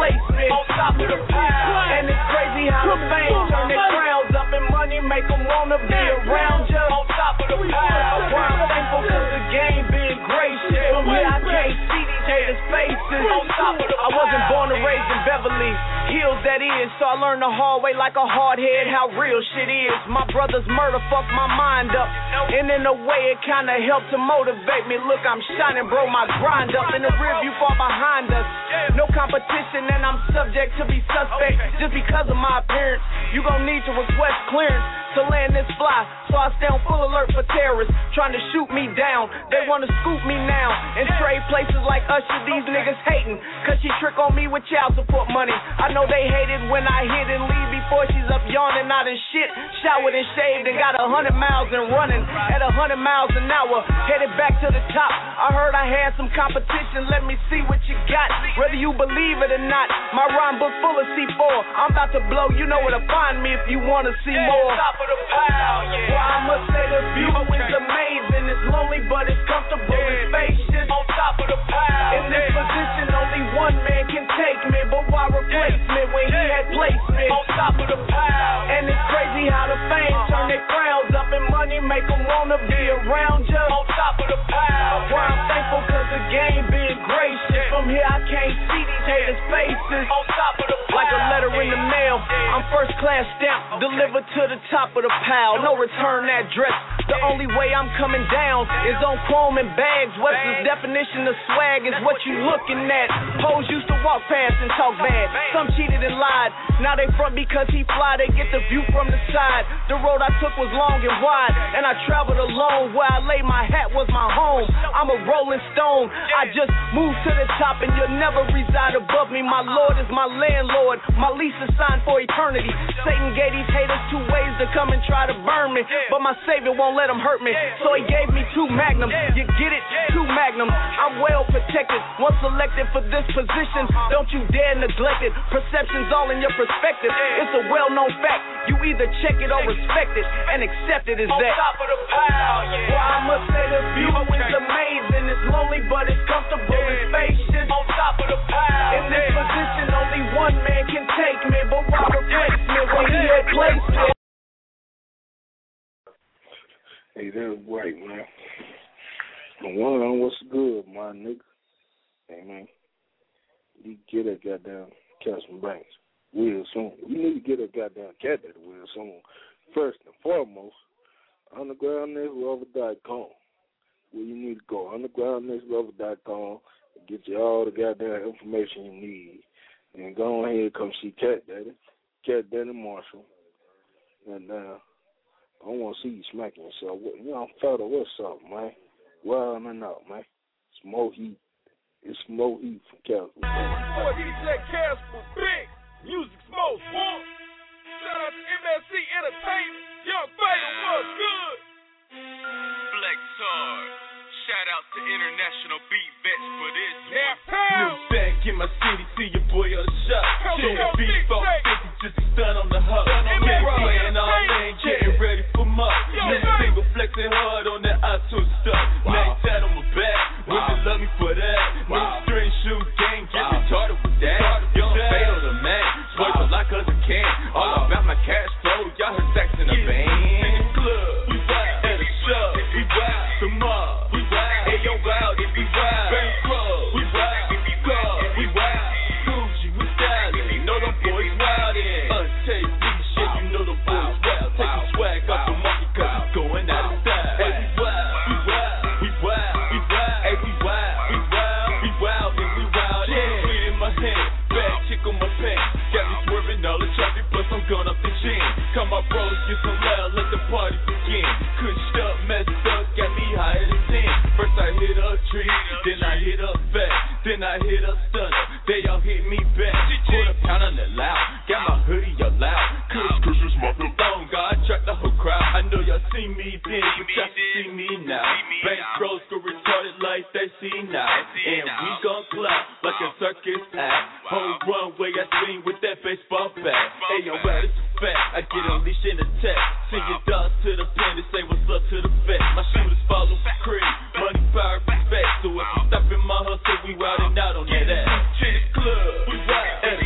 placed me on top of the pile. And it's crazy how the fame turn their crowns up and money make them wanna be around you on top of the pile. Why I'm thankful cause the game been great shit. From here I can't see these haters' faces on top of the pile. I wasn't born and raised in Beverly Hills, that is, so I learned the hard way like a hard head how real shit is. My brother's murder fucked my mind up, and in a way it kinda helped to motivate me. Look, I'm shining, bro, my grind up in the rear view far behind us. No competition and I'm subject to be suspect just because of my appearance. You gon' need to request clearance to land this fly, so I stay on full alert for terrorists trying to shoot me down. They wanna scoop me now and trade places like Usher. These niggas hating cause she trick on me with child support money. I know they hated when I hit and leave before she's up yawning out and shit. Showered and shaved and got a hundred miles and running at a hundred miles an hour, headed back to the top. I heard I had some competition, let me see what you got. Whether you believe it or not, my rhyme book full of C four. I'm about to blow, you know where to find me if you wanna see more. The pile, yeah. Well, I must say the view is amazing. It's lonely, but it's comfortable and spacious. On top of the pile, in this position, only one man can take me, but why replace me when he had placed me on top of the pile? And it's crazy how the fame turn their crowds up and money make them wanna be around you. On top of the pile, why I'm thankful cause the game been gracious. From here I can't see these haters' faces. On top of the pile, like a letter in the mail, I'm first class stamped, delivered to the top of the pile, no return address. The only way I'm coming down is on chrome and bags. Webster's definition of swag is what you looking at. Hoes used to walk past and talk bad. Some cheated and lied. Now they front because he fly. They get the view from the side. The road I took was long and wide, and I traveled alone. Where I lay my hat was my home. I'm a rolling stone. I just moved to the top, and you'll never reside above me. My Lord is my landlord. My lease is signed for eternity. Satan gave these haters two ways to come and try to burn me, but my Savior won't let them hurt me, so he gave me two magnums. You get it? Two magnums. I'm well protected, once selected for this position. Don't you dare neglect it. Perception's all in your perspective. It's a well-known fact. You either check it or respect it, and accept it as that. On top of the pile, yeah. Well, I must say the view is amazing. It's lonely, but it's comfortable and spacious. On top of the pile, in this position, only one man can take me, but why replace me when he had placed me? Hey, that's right, man. One on what's good, my nigga. Hey, man. You get that goddamn Casper Banks real soon. You need to get that goddamn cat that real soon. First and foremost, underground next lover dot com. Where you need to go, underground next lover dot com, and get you all the goddamn information you need. And go ahead and come see Cat Daddy, Cat Daddy Marshall. And, uh, I want to see you smacking yourself. You know, Federal, what's up, man? Well, I'm out, man. It's more heat. It's more heat from California. Boy, D J Casper, big music smoke, boy. Shout out to M S C Entertainment. Young Fader, what's good? Flex hard. Shout out to international beat vets for this. Look back in my city, see your boy on the shot. Shooting beat four fifty, just a stun on the hub. Yeah, playing all lane, getting ready for muck. New single flexing hard on that iTunes stuff. Next that on my back, women love me for that. New string shoe game, get retarded with that. Young fatal the man, swipe a lot cause I can. All about my cash flow, y'all heard sex in the band. In the club, we wild, at the show, we wild, some more, we wild. Hey yo, wild, if we wild, bankroll, we wild, if we wild, we wild. Gucci, we styling, you know them boys wild in. Untape these shit, you know them boys wild. Take the swag off the monkey cause it's going out of style. Hey, we wild, we wild, we wild, we wild. Hey, we wild, we wild, we wild, and we wild. Yeah, sweet in my hand, bad chick on my pants. Got me swerving all the traffic, plus I'm going up the gym. Come my bros, get some loud, let the party begin. Cushed up, messed up, got me higher than ten. First I hit a tree, then I hit a fat, then I hit a stunner. They all hit me back, put a pound on the loud. Got my hoodie all loud, cause, cause it's my long. God track the whole crowd. I know y'all see me then, but y'all can see me now. Bank bros go retarded like they see now. And we gon' clap like a circus act. Whole runway I sing with that baseball bat. Hey yo, well, it's a fact. I get unleashed in attack. Send your dogs to the pen and say what's up to the vet. My shooters follow for cream. Money, power, respect. So if you stop in my hustle, we wildin' out on that ass. To the club, we wild.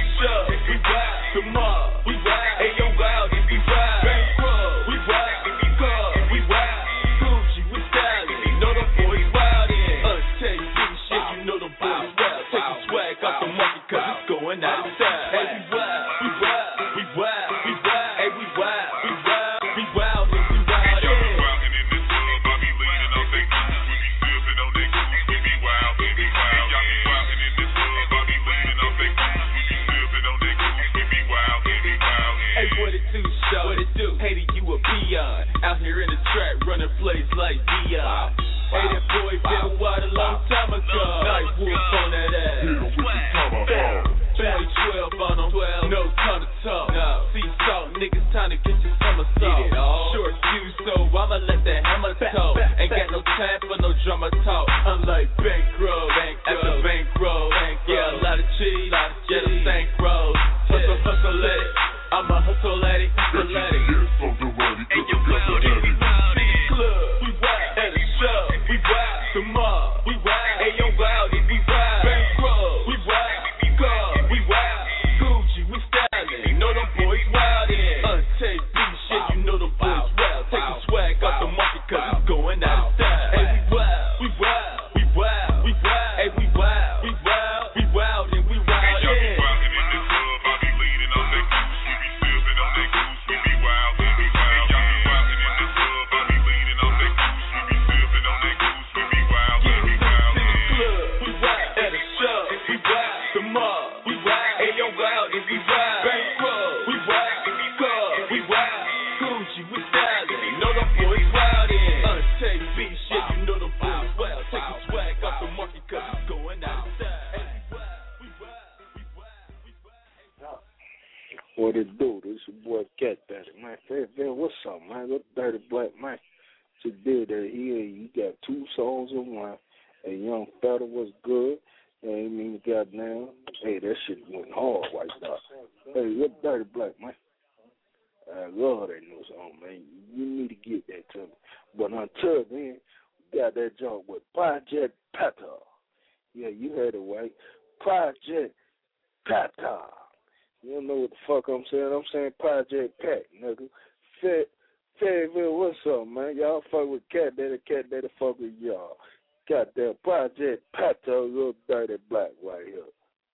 Leon. Out here in the track, running plays like Dion. Hey, that boy been wild a long time ago. Night wolf on that ass. twenty twelve on them, no time to talk. No. See salt, niggas, time to get your summer salt. Short fuse, so I'ma let that hammer talk. Ain't got no time for no drama talk. Unlike bankroll, after bankroll. Yeah, a lot of cheese, yeah, the bankroll. Hustle, hustle at it. I'm a hustle at it, hustle at it. And you wild in the club, we wild at the show, we wild some more, we wild. And you wild if we wild. Bankroll, we wild. God, we wild. Gucci, we styling. You know them boys wild in. Untaped beat shit, you know them boys wild. Take the swag off the market cause it's going out of style. Hey, we wild, we wild, we wild, we wild. Hey, we wild, we wild, we wild and we wild. What it do? This your boy Cat Daddy, man. Hey, man, what's up, man? That Dirty Black man. Today that here, you got two songs in one. And Young Fella was good. And I mean, goddamn, hey, that shit went hard right now. Hey, what Dirty Black man? I love that new song, man. You need to get that to me. But until then, we got that joint with Project Pata. Yeah, you heard it right. Project Pata. You don't know what the fuck I'm saying. I'm saying Project Pat, nigga. Fed, Fayetteville, what's up, man? Y'all fuck with Cat Daddy, Cat Daddy fuck with y'all. Goddamn Project Pat, little Dirty Black right here.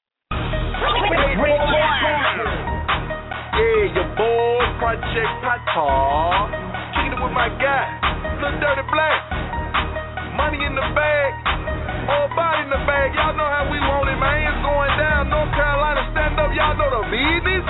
Yeah, your boy, Project Pata. Kicking it with my guy, little Dirty Black. Money in the bag, all body in the bag. Y'all know how we want it, man. It's going down. North Carolina, stand up. Y'all know the business.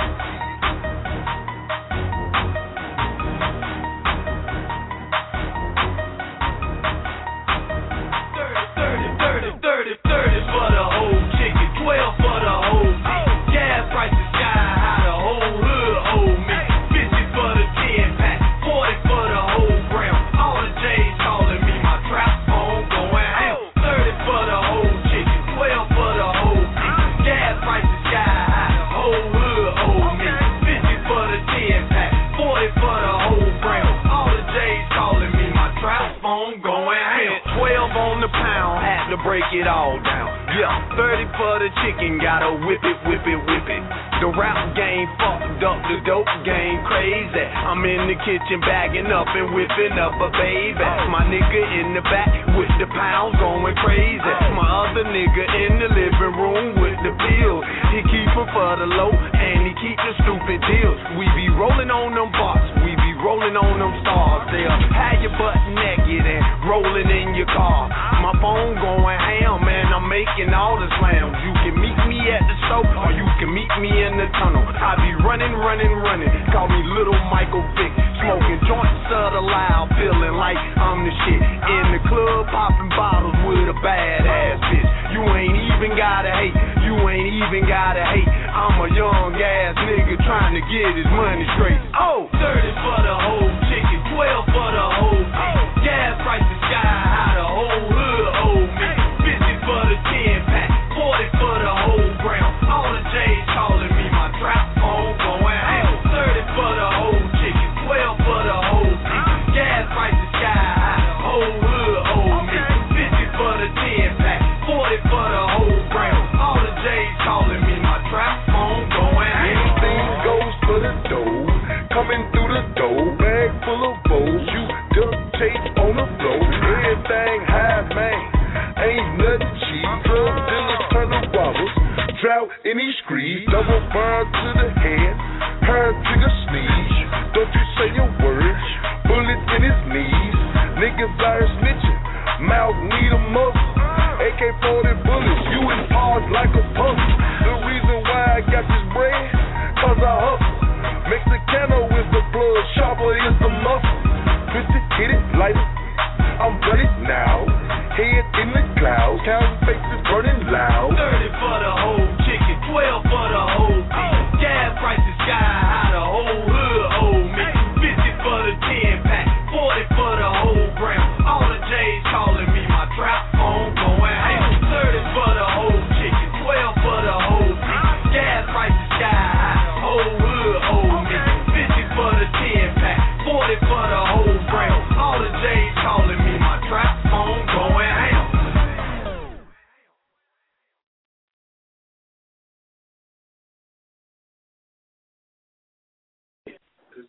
thirty, thirty, thirty, thirty for the whole chicken, twelve for the whole meat. Gas prices sky high, the whole hood owe me. fifty for the ten pack, forty for the whole gram. All the J's calling me my trap phone going out. thirty for the whole chicken, twelve for the whole meat. Gas prices sky high, the whole hood owe me. fifty for the ten pack, forty for the whole gram. All the J's calling me my trap phone going out. twelve on the pound, had to break it all down. Yeah, thirty for the chicken, gotta whip it, whip it, whip it. The rap game fucked up, the dope game crazy. I'm in the kitchen bagging up and whipping up a baby. My nigga in the back with the pounds going crazy. My other nigga in the living room with the pills. He keep them for the low and he keep the stupid deals. We be rolling on them box, we be rolling on them stars. They'll have your butt naked and rolling in your car. My phone going ham, man, I'm making all the slams. You can meet me at the store or you can meet me in the tunnel. I be running, running, running. Call me Little Michael Vick. Smoking joints of the loud, feeling like I'm the shit. In the club, popping bottles with a badass bitch. You ain't even gotta hate, you ain't even gotta hate. I'm a young ass nigga trying to get his money straight. Oh, thirty for the whole chicken, twelve for the whole meat. Gas prices sky high, the whole hood owe me. fifty for the ten pack, forty for the whole gram. All the J's calling me my trap phone going out. thirty for the whole chicken, twelve for the whole meat. Gas prices sky high, the whole hood owe me. fifty for the ten pack, forty for the whole gram. All the J's calling me my trap phone going out. Anything goes for the dough, coming through the door, bag full of bowls. You duct tape on the floor, everything high, man. Ain't nothing cheap. Drug dealers turn the robbers, drought in these streets. Double burn to the head, her trigger sneeze. Don't you say your words, bullet in his knees. Niggas are snitching, mouth need a muscle. A K forty bullets, you in pause like a puzzle. The reason why I got this bread, cause I hustle. Mexicano is the blood, sharper is the muscle.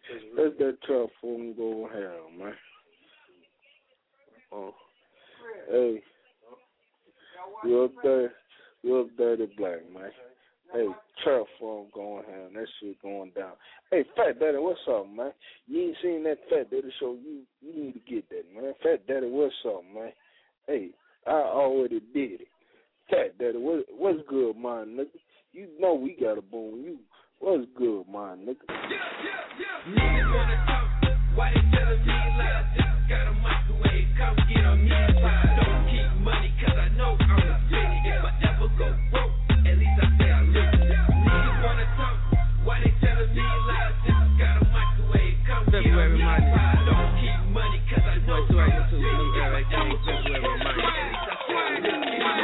Let that tough one go hell, man. Oh, hey, real dirty, real dirty black, man. Hey, trap phone going hell, that shit going down. Hey, Fat Daddy, what's up, man? You ain't seen that Fat Daddy show, you you need to get that, man. Fat Daddy, what's up, man? Hey, I already did it. Fat Daddy, what, what's good, man, nigga? You know we got a boom. You, what's good, man, nigga? Yeah, yeah, yeah. Niggas wanna talk, why they telling me lies? Just got a microwave, come get on me. Don't keep money, cause I know I'm a city. If I ever go broke, at least I say I live. Niggas wanna talk, why they telling me lies? Just got a microwave, come get on me. Don't keep money, cause I know I'm a city. If I ever go broke, at least I say I live.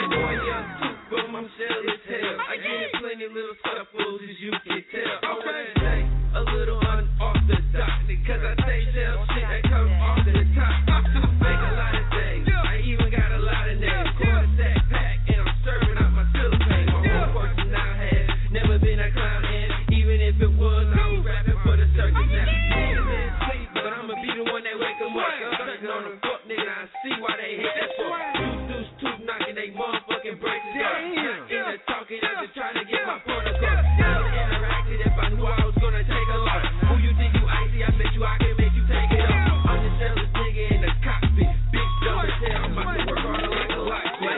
I'm shell as hell. I get in plenty little scuffles as you can tell. I wanna say a little unorthodox, cause I say shell shit that comes off the top. I make a lot of things. I even got a lot of names. Quarter sack pack, and I'm serving out my cellophane. My whole person I had never been a clown, and even if it was, I was rapping for the circus. Now niggas in sleep, but I'ma be the one that wake them up. I'm sitting on the fuck nigga, I see why they hate that fuck. Deuce, deuce, two, knocking they motherfucking braces out. Talking, I'm just trying to get my point across. Never interacted if I knew I was gonna take a loss. Who you think you icy? I bet you I can make you take it off. I'm the jealous nigga in the cockpit. Big dumb as hell. I'm about to work harder like a locksmith.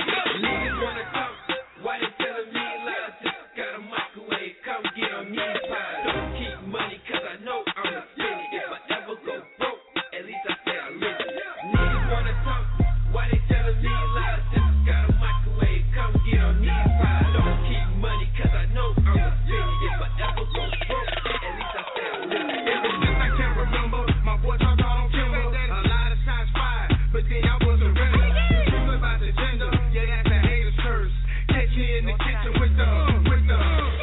Niggas wanna talk, why they telling me lies? Just got a microwave, come get on me pie. Don't keep money, cause I know I'm a city. If I ever go broke, at least I say I live. Niggas wanna talk, why they telling me lies? Just got a microwave, come get on me. Don't keep money, cause I know I'm a city. If I ever go broke, at least I say I live. Ever since I can remember, my boy talked on Kimber. A lot of shots fired, but then I wasn't ready. You about the gender, yeah, that's the haters curse. Catch me in the kitchen with the, with the.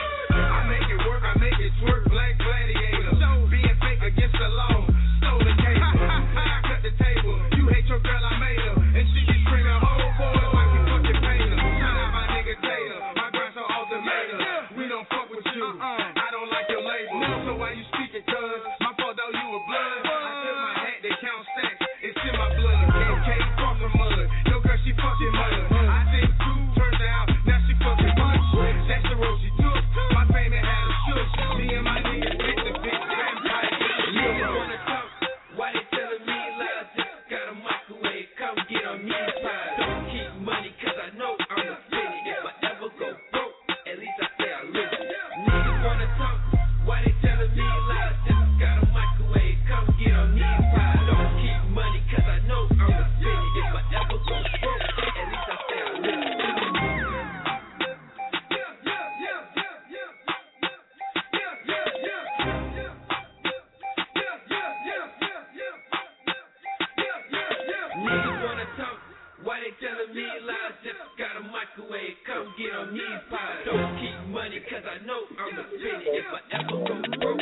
I make it work, I make it twerk, black gladiator. Being fake against the law, stolen cable. I cut the table, you hate your girl, I made her. And she be screaming, oh boy, like we fucking paid her. Shout out my nigga Tater, my grind so ultimatum. We don't fuck with you, I don't like your label. So why you speaking, cuz? My fault though, you a blood. I tip my hat, they count stacks, it's in my blood. M K from the mud, no girl, she fucking mud. I think two, turns out, now she fucking much. That's the road she took, my fame had a shush. Me and my niggas hit the big vampire. Niggas wanna talk, why they telling me lies? Just got a microwave, come get on me pie. Don't keep money, cause I know I'm a city. If I ever go broke, at least I say I live. Niggas wanna talk, why they telling me lies? Just got a microwave, come get on me pie. Don't keep money, cause I know I'm a city. If I ever go broke, at least I say I live. Niggas wanna talk, why they telling me lies? Just got a microwave, come get on me pie. Don't keep money, cause I know I'm a city. If I ever go broke.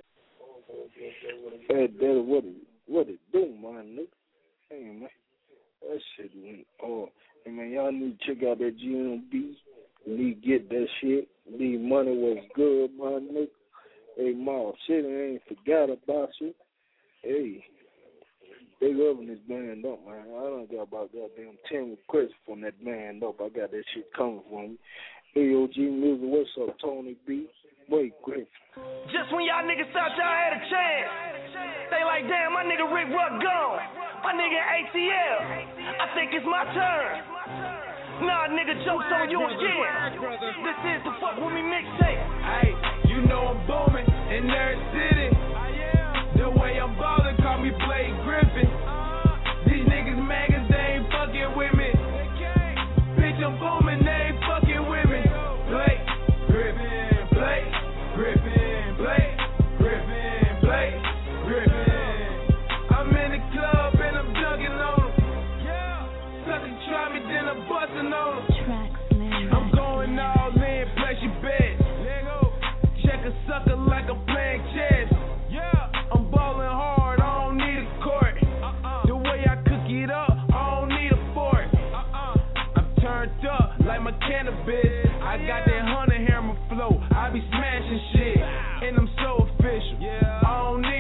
Fat Daddy, what it, what it do, man, nigga? Hey, man, that shit went off. Hey, man, y'all need to check out that G M B. You need to get that shit. Need money was good, my nigga. Hey, Mob City ain't forgot about you. Hey, big up in this band up, man. I done got about goddamn ten requests from that band up. I got that shit coming from me. A O G Music, what's up, Tony B? Wait, Griffin. Just when y'all niggas thought y'all had a chance, they like, damn, my nigga Rick Ruck gone. My nigga A T L. I think it's my turn. Nah, nigga, joke's on you again. This is the Fuck With Me mixtape. Hey, you know I'm booming in every city. The way I'm ballin', call me Blake Griffin. These niggas mad 'cause they ain't fucking with me. Bitch, I'm booming, they ain't fucking with me. Blake Griffin, Blake Griffin, Blake Griffin, Blake Griffin. I'm in the club and I'm dunking on them. Sucker try me, then I'm busting on them. I'm going all in, place your bet. Check a sucker like I'm playing chess. I'm ballin' hard, I don't need a court. The way I cook it up, I don't need a fork. I'm turned up like my cannabis. I got that hunter hammer flow, I be smashing shit, and I'm so official. I don't need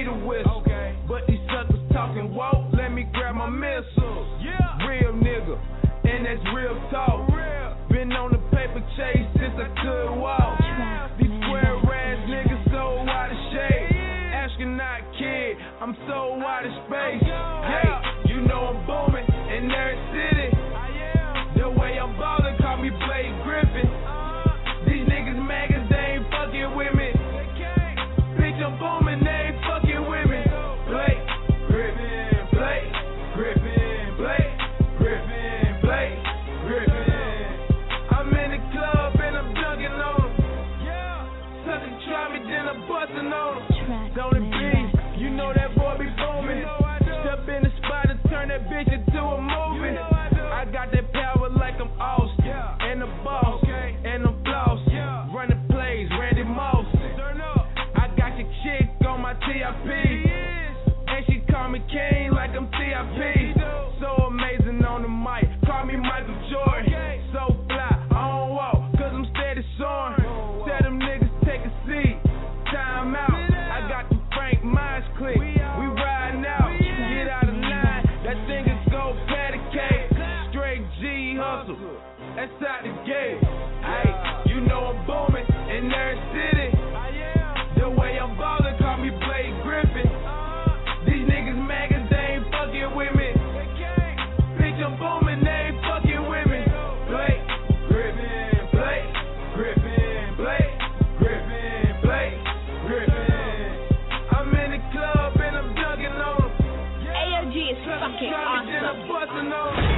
King Awesome.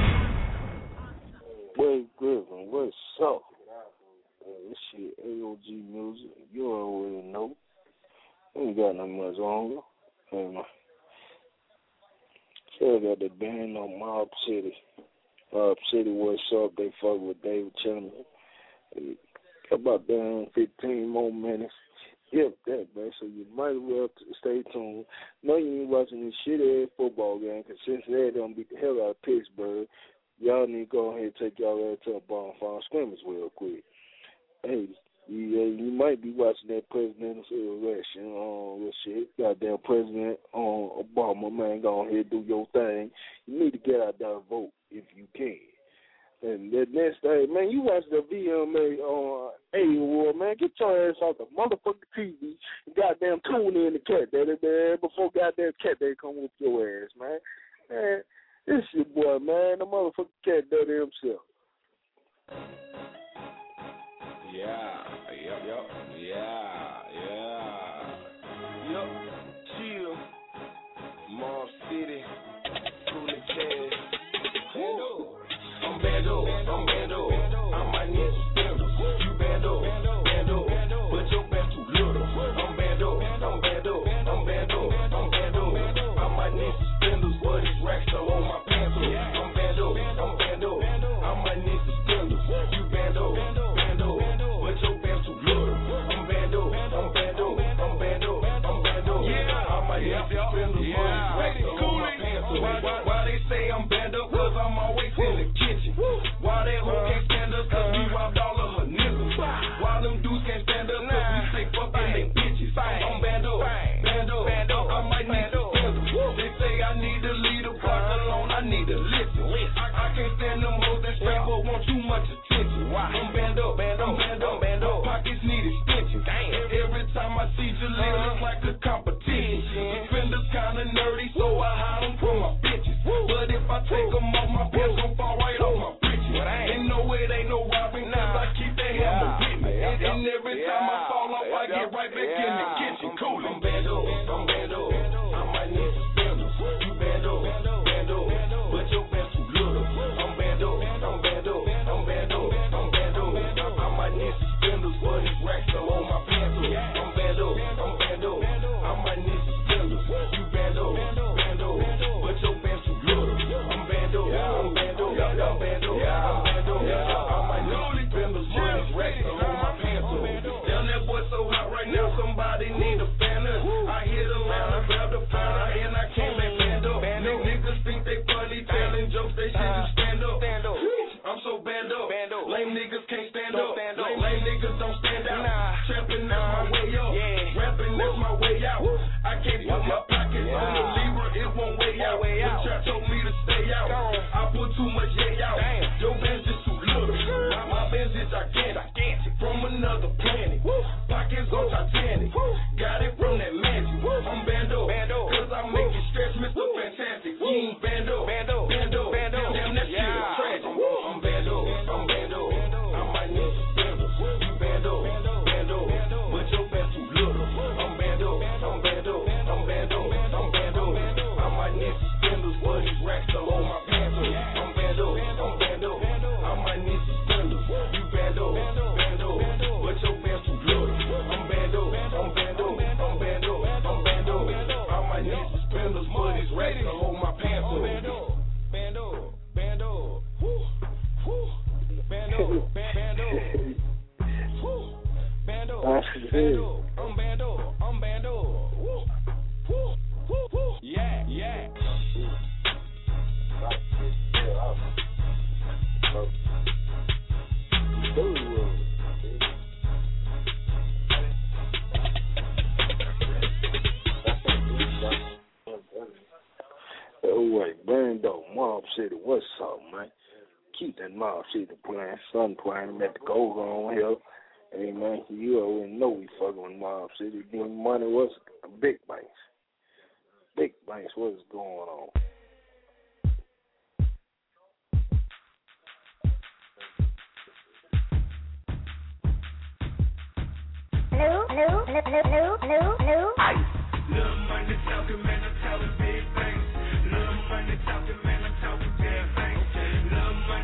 Wade Griffin, what's up? Uh, this shit A O G music. You already know. Ain't got no much longer. Um, so I got the band on Mob City. Mob City, what's up? They fuck with David Chandler. Got about damn fifteen more minutes. Yep, that, man. So you might as well stay tuned. No, you ain't watching this shit-ass football game, because Cincinnati don't beat the hell out of Pittsburgh. Y'all need to go ahead and take y'all ass to a bonfire scrimmage real quick. Hey, you, uh, you might be watching that presidential election. Um, this shit, goddamn President um, Obama, man, go ahead and do your thing. You need to get out there and vote if you can. And the next day, man, you watch the V M A on uh, A Award, man. Get your ass off the motherfucking T V and goddamn tune in the Cat Daddy, man, before goddamn Cat Daddy come whoop your ass, man. Man, this your boy, man, the motherfucking Cat Daddy himself. Yeah, yep, yep, yeah, yeah. Yep, chill. Mob City, Cool and Chad. Hello. I'm Bando, I'm Bando, I might need some spindles. You Bando, Bando, but your band too little. I'm Bando, I'm Bando, I'm Bando, I'm Bando. I might need some spindles, but these racks are on my pants. I'm Bando, I'm Bando, I might need some spindles. You Bando, Bando, but your band too little. I'm Bando, I'm Bando, I'm Bando, I'm Bando. I might need some spindles, but these racks are on my pants. Why, why they say I'm Bando? Cause I'm always in the kitchen. Why that hoe can't stand us? Cause we robbed all of her niggas. Why them dudes can't stand us? Cause we say fucking they bitches. I'm Bando, Bando, Bando. I might need some spindles. They say I need to leave the block alone. I need to listen. I, I can't stand them hoes that straight but want too much attention. I'm Bando, Bando, Bando, Bando. My pockets need extensions. Every time I see Jaleel, it's like a competition. Suspenders kinda nerdy, so I hide them from my bitches. But if I take them off, my pants gon' fall right off my britches. Ain't no way they no robbing, cause I keep that hammer with me. And every time I fall off, I get right back in the kitchen. Cool. I'm Bando, I'm Bando. I might need some spindles. You Bando, Bando, but your pants too little. I'm Bando, I'm Bando, I'm Bando, I'm Bando. I might need some spindles, but these racks are on my pants. I'm Bando, I'm Bando. I might need some spindles. You Bando, Bando, but your pants too little. I'm Bando, I'm Bando, I'm Bando, I'm Bando. I might need some spindles, but these racks are on my pants. Damn, that boy so hot right now, somebody need a fan. I hit a line, I grab the phone, and I came back Bando. Niggas think they funny, telling jokes, they should just stand up. I'm so Bando, lame niggas can't stand up. Lame niggas don't stand out. Trapping, that's my way up. Rapping, that's my way out. I can't put my pockets on the Libra, it won't weigh out. The trap told me to stay out. I put too much yay out. Your band's just too little. My band's is gigantic, from another planet. Pockets on Titanic, got it from that magic. I'm Bando, cause I make it stretch, Mister Fantastic. You ain't Bando, Bando, Bando, damn that shit is tragic. I'm Bando, I'm Bando, I might need some spindles. You Bando, Bando, but your band too little. I'm Bando, I'm Bando, I'm Bando, I'm Bando. I might need some spindles, but these racks are on my pants. I'm Bando, I'm Bando, I might need some spindles. You Bando, Bando, but your band too little. I'm Bando, I'm Bando, I'm Bando, I'm Bando. I might need some spindles, but these racks are on my pants. Bando, Bando, Bando, Bando, Bando, Bando, Bando, I'm Bando, I'm Bando. Yeah, yeah. Oh, wait, Bando, Mob City, what's up, man? Keep that Mob City playing, son playing, let the gold on here. Hey, man, you already know we fucking with Mob City. Getting money, what's big banks? Big banks, what's going on? No, no, no, no, no, no. Ice. Little money talking, man, I'm talking big things. Little money talking,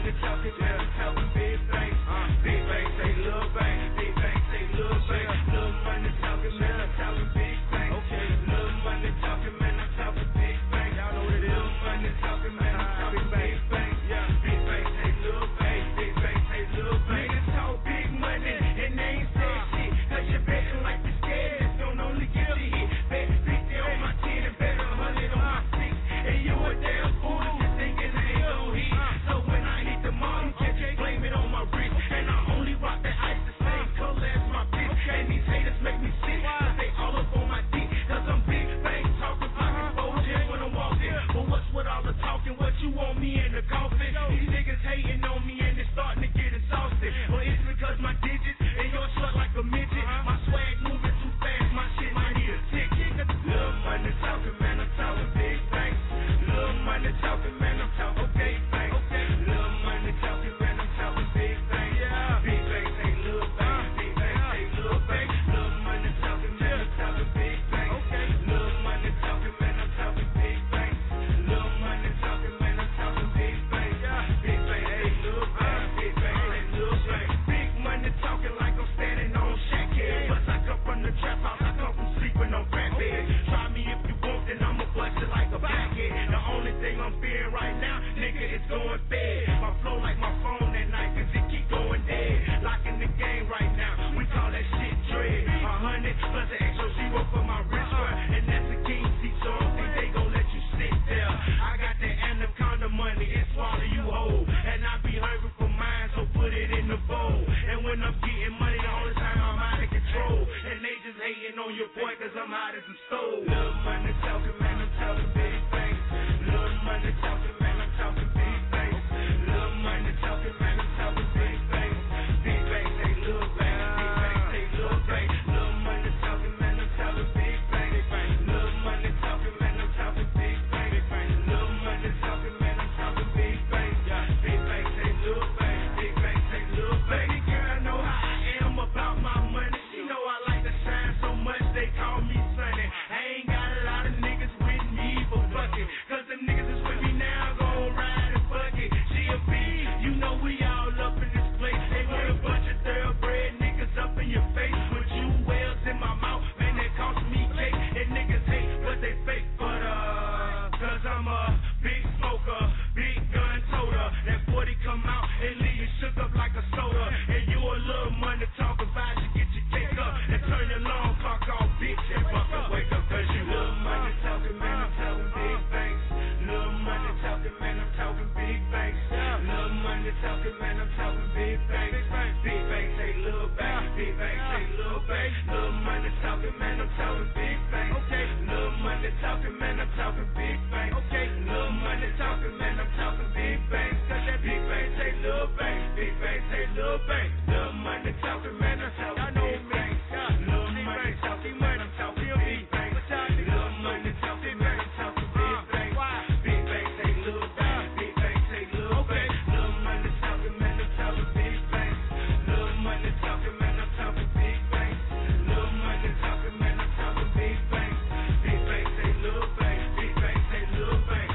money talking, man, I'm talking big banks. Big banks say little banks, big banks say little banks. Little money talking, man, I'm talking big banks. Okay, little money talking, man, I'm talking big banks. Y'all know what it is. Little money talking, man, I'm talking big banks. Yeah, big banks say little banks, big banks say little banks. Niggas talk big money and they ain't say shit. Cause you're betting like you're scared, it's gonna only get you hit. Bet fifty on my ten and bet a hundred on my six. And you a damn fool just thinking I ain't gon' hit. So when I hit the mall, you can't blame it on my wrist. And I only rock the ice the same color as my bitch. And these haters make me sick, cause they all up on my dick. Cause I'm big bang talking, pocket bulging when I'm walking. But what's with all the talking? What you want me in the coffin? These niggas hating on me and it's starting to get exhausted. But it's because my digits and your short like a midget. My swag moving too fast, my shit might need a ticket. Little money talking, man, I'm talking big banks. Little money talking, man, I'm talking big banks. Little money talking, man, I'm talking big banks. Big banks ain't little banks, big banks ain't little banks. Little money talking, man, I'm talking big banks. Little money talking, man, I'm talking big banks. Little money talking, man, I'm talking big banks. Big banks ain't little banks, big banks ain't little banks. Big money talking like I'm standing on shack head. Plus I come from the trap house, I come from sleeping on crack beds. Try me if you want, then I'ma bust it like a blackhead. The only thing I'm fearing right now, nigga, is going bad. My flow like my phone at night, cause it keep going dead. Locking the game right now, we call that shit dread. A hundred plus an extra zero for my wrist strap. And that's a king seat, so I don't think they gon' let you sit there. I got that anaconda money, it swallow you whole. And I be hungry for mine, so put it in the bowl. And when I'm getting money, the only time I'm out of control. And they just hating on your boy, cause I'm out of the stove. Little money talking, man, I'm talking big banks. Little money talking, man, I'm talking big banks. Little money talking, man, I'm talking big banks. Big banks say little banks, big banks say little banks. Little money talking, man, I'm talking big banks. Little money talking, man, I'm talking big banks. Little money talking, man, I'm talking big banks. Big banks say little banks, big banks say little banks. Girl, know how I am about my money. She know I like to shine so much, they call me Sonny. I ain't got a lot of niggas with me for fucking. Cause them niggas is with me now, gon' ride and fuck it. G M B, you know we all up in this place. They want a bunch of thoroughbred niggas up in your face. With you wells in my mouth, man, that cost me cake. And niggas hate, but they fake, but uh, cause I'm a big smoker, big gun toter. That forty come out and leave you shook up like a soda. And you a little money talking about you get your cake up. And turn your long cock off, bitch, and fucking wake up. Cause you little money talking, man, I'm talking big banks. Little money talking, man, I'm talking big banks. Little money talking, man, I'm talking big banks. Big banks say little banks, big banks say little banks. Little money talking, man, I'm talking big banks. Okay, little money talking, man, I'm talking big banks. Okay, little money talking, man, I'm talking big banks. Cause that big banks say little banks, big banks say little banks. Little money talking, man, I'm talking big banks. Little money talking, man, I'm talking big banks. Little money talking, man, I'm talking big banks. Big banks say little banks, big banks say little banks. Little money talking, man, I'm talking big banks. Little money talking, man, I'm talking big banks. Little money talking, man, I'm talking big banks. Big banks say little banks, big banks say little banks.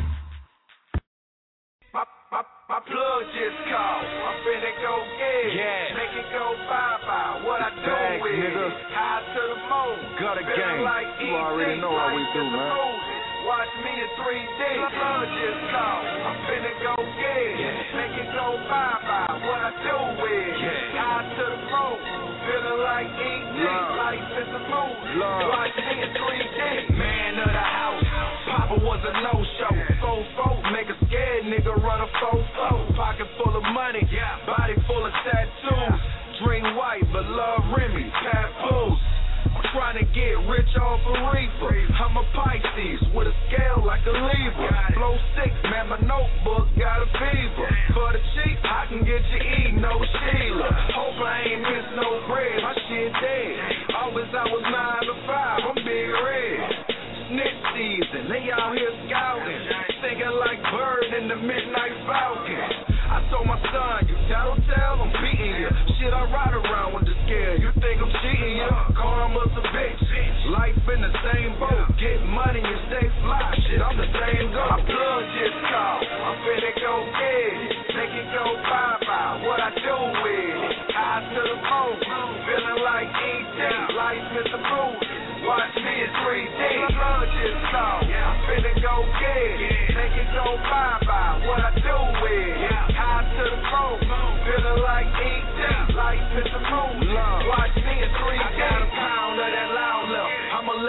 My, my, my plug just called. I'm finna go get it. Yeah. Make it go bye-bye. What I do Thanks, with nigga. it. High to the moon. Gutter Feeling gang. like You already know how we do, man. Watch me in three D. Plug just called. I'm finna go get it. Yeah. Make it go bye-bye. What I do with it. Yeah. High to the moon. Feeling like E T. Life is a movie. Watch me in three D. Man of the house. Papa was a no-show. Fofo, make a scared nigga run a fofo. Pocket full of money, body full of tattoos. Drink white, but love Remy, papoose. Trying to get rich off a reefer. I'm a Pisces with a scale like a Libra. Flow six, man, my notebook got a fever. For the cheap, I can get you E, no Sheila. Hope I ain't miss no bread, my shit dead. Always I was nine to five, I'm big red. Snitch season, they out here scouting. Thinking like Bird in the Midnight Falcon. I told my son, you tattletale, I'm beating you. Shit, I ride around with the scare. You think I'm cheating you? Karma's a bitch. Life in the same boat. Get money and stay fly. Shit, I'm the same goat. My plug just called. I'm finna go get it. Make it go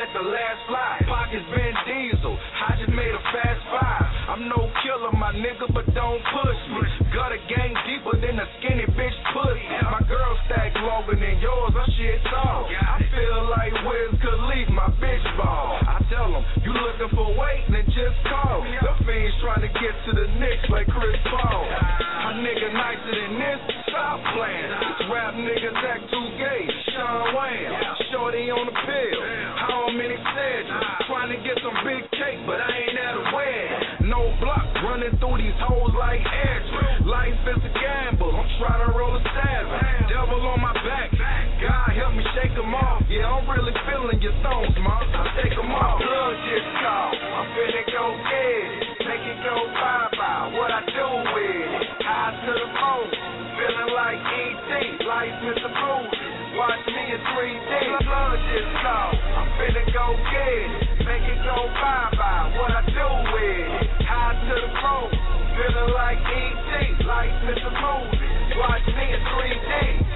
at the last fly. Pockets Vin Diesel, I just made a fast five. I'm no killer, my nigga, but don't push me. Gutter gang deeper than a skinny bitch pussy. My girl stack longer than yours, her shit tall. I feel like Wiz Khalifa, my bitch ball. I tell them, you looking for weight, then just call. The fiends trying to get to the Knicks like Chris Paul. My nigga nicer than this, stop playing. These rap niggas act too gay, Sean Wayne. Shorty on the pill, how many said trying to get some big cake, but I ain't at a win. No block, running through these hoes like Andrew. Life is a gamble, I'm trying to roll a seven. Devil on my back, God help me shake them off. Yeah, I'm really feeling your stones, mom. I take them off. Blood just called, I'm finna go get it. Make it go bye-bye, what I do with it. High to the moon, feeling like E T. Life is a movie, watch me in three D. Blood just called, I'm finna go get it. Make it go bye-bye, what I do with it. High to the moon, feeling like E T. Life is a movie, watch me in three D.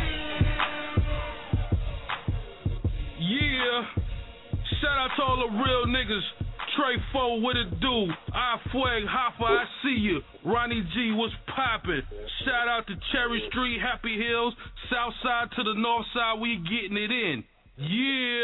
Yeah, shout out to all the real niggas. Trey Foe, what it do? I Fueg, Hoffa, I see you. Ronnie G, what's poppin'? Shout out to Cherry Street, Happy Hills, South Side to the North Side, we getting it in. Yeah.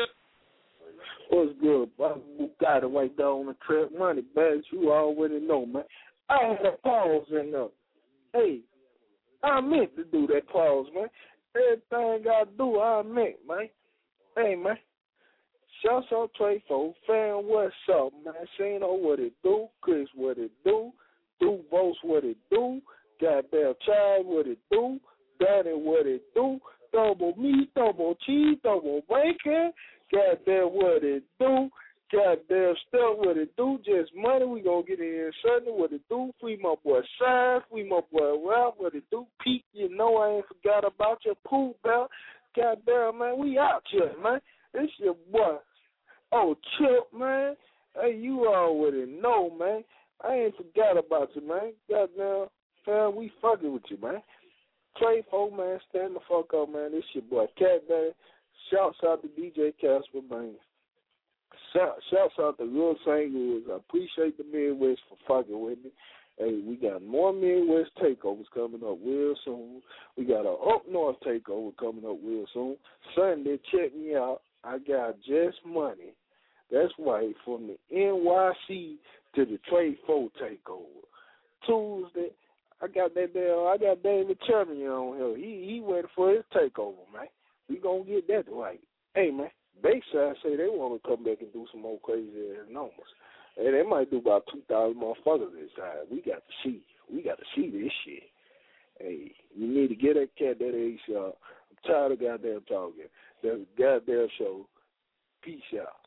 What's good, Bob? You got it right there on the trip. Money bags, you already know, man. I had a pause in there. Hey, I meant to do that pause, man. Everything I do, I meant, man. Hey, man. Shouts out Trey Foe, fam, what's up, man? She know what it do, Chris what it do, Do Votes what it do, goddamn Child what it do, Danny what it do, double meat, double cheese, double bacon, goddamn what it do, goddamn stuff what it do, just money, we gonna get in here Sunday, what it do, free my boy Shine, free my boy Ralph, what it do, Pete, you know I ain't forgot about your pool belt, goddamn, man, we out here, man. This your boy. Oh, Chip, man. Hey, you already know, man. I ain't forgot about you, man. Goddamn, fam, we fucking with you, man. Trey Foe, man, stand the fuck up, man. This your boy, Cat Daddy. Shouts out to D J Casper, man. Shout, shouts out to Real Saint Louis. I appreciate the Midwest for fucking with me. Hey, we got more Midwest takeovers coming up real soon. We got an Up North takeover coming up real soon. Sunday, check me out. I got Just Money. That's right, from the N Y C to the Trey Foe takeover. Tuesday, I got that damn, I got David Cherry on here. He he waiting for his takeover, man. We gonna get that right. Hey, man, Bayside say they want to come back and do some more crazy ass numbers. Hey, they might do about two thousand motherfuckers this time. We got to see. We got to see this shit. Hey, you need to get that cat that age, y'all. I'm tired of goddamn talking. That's a goddamn show. Peace out.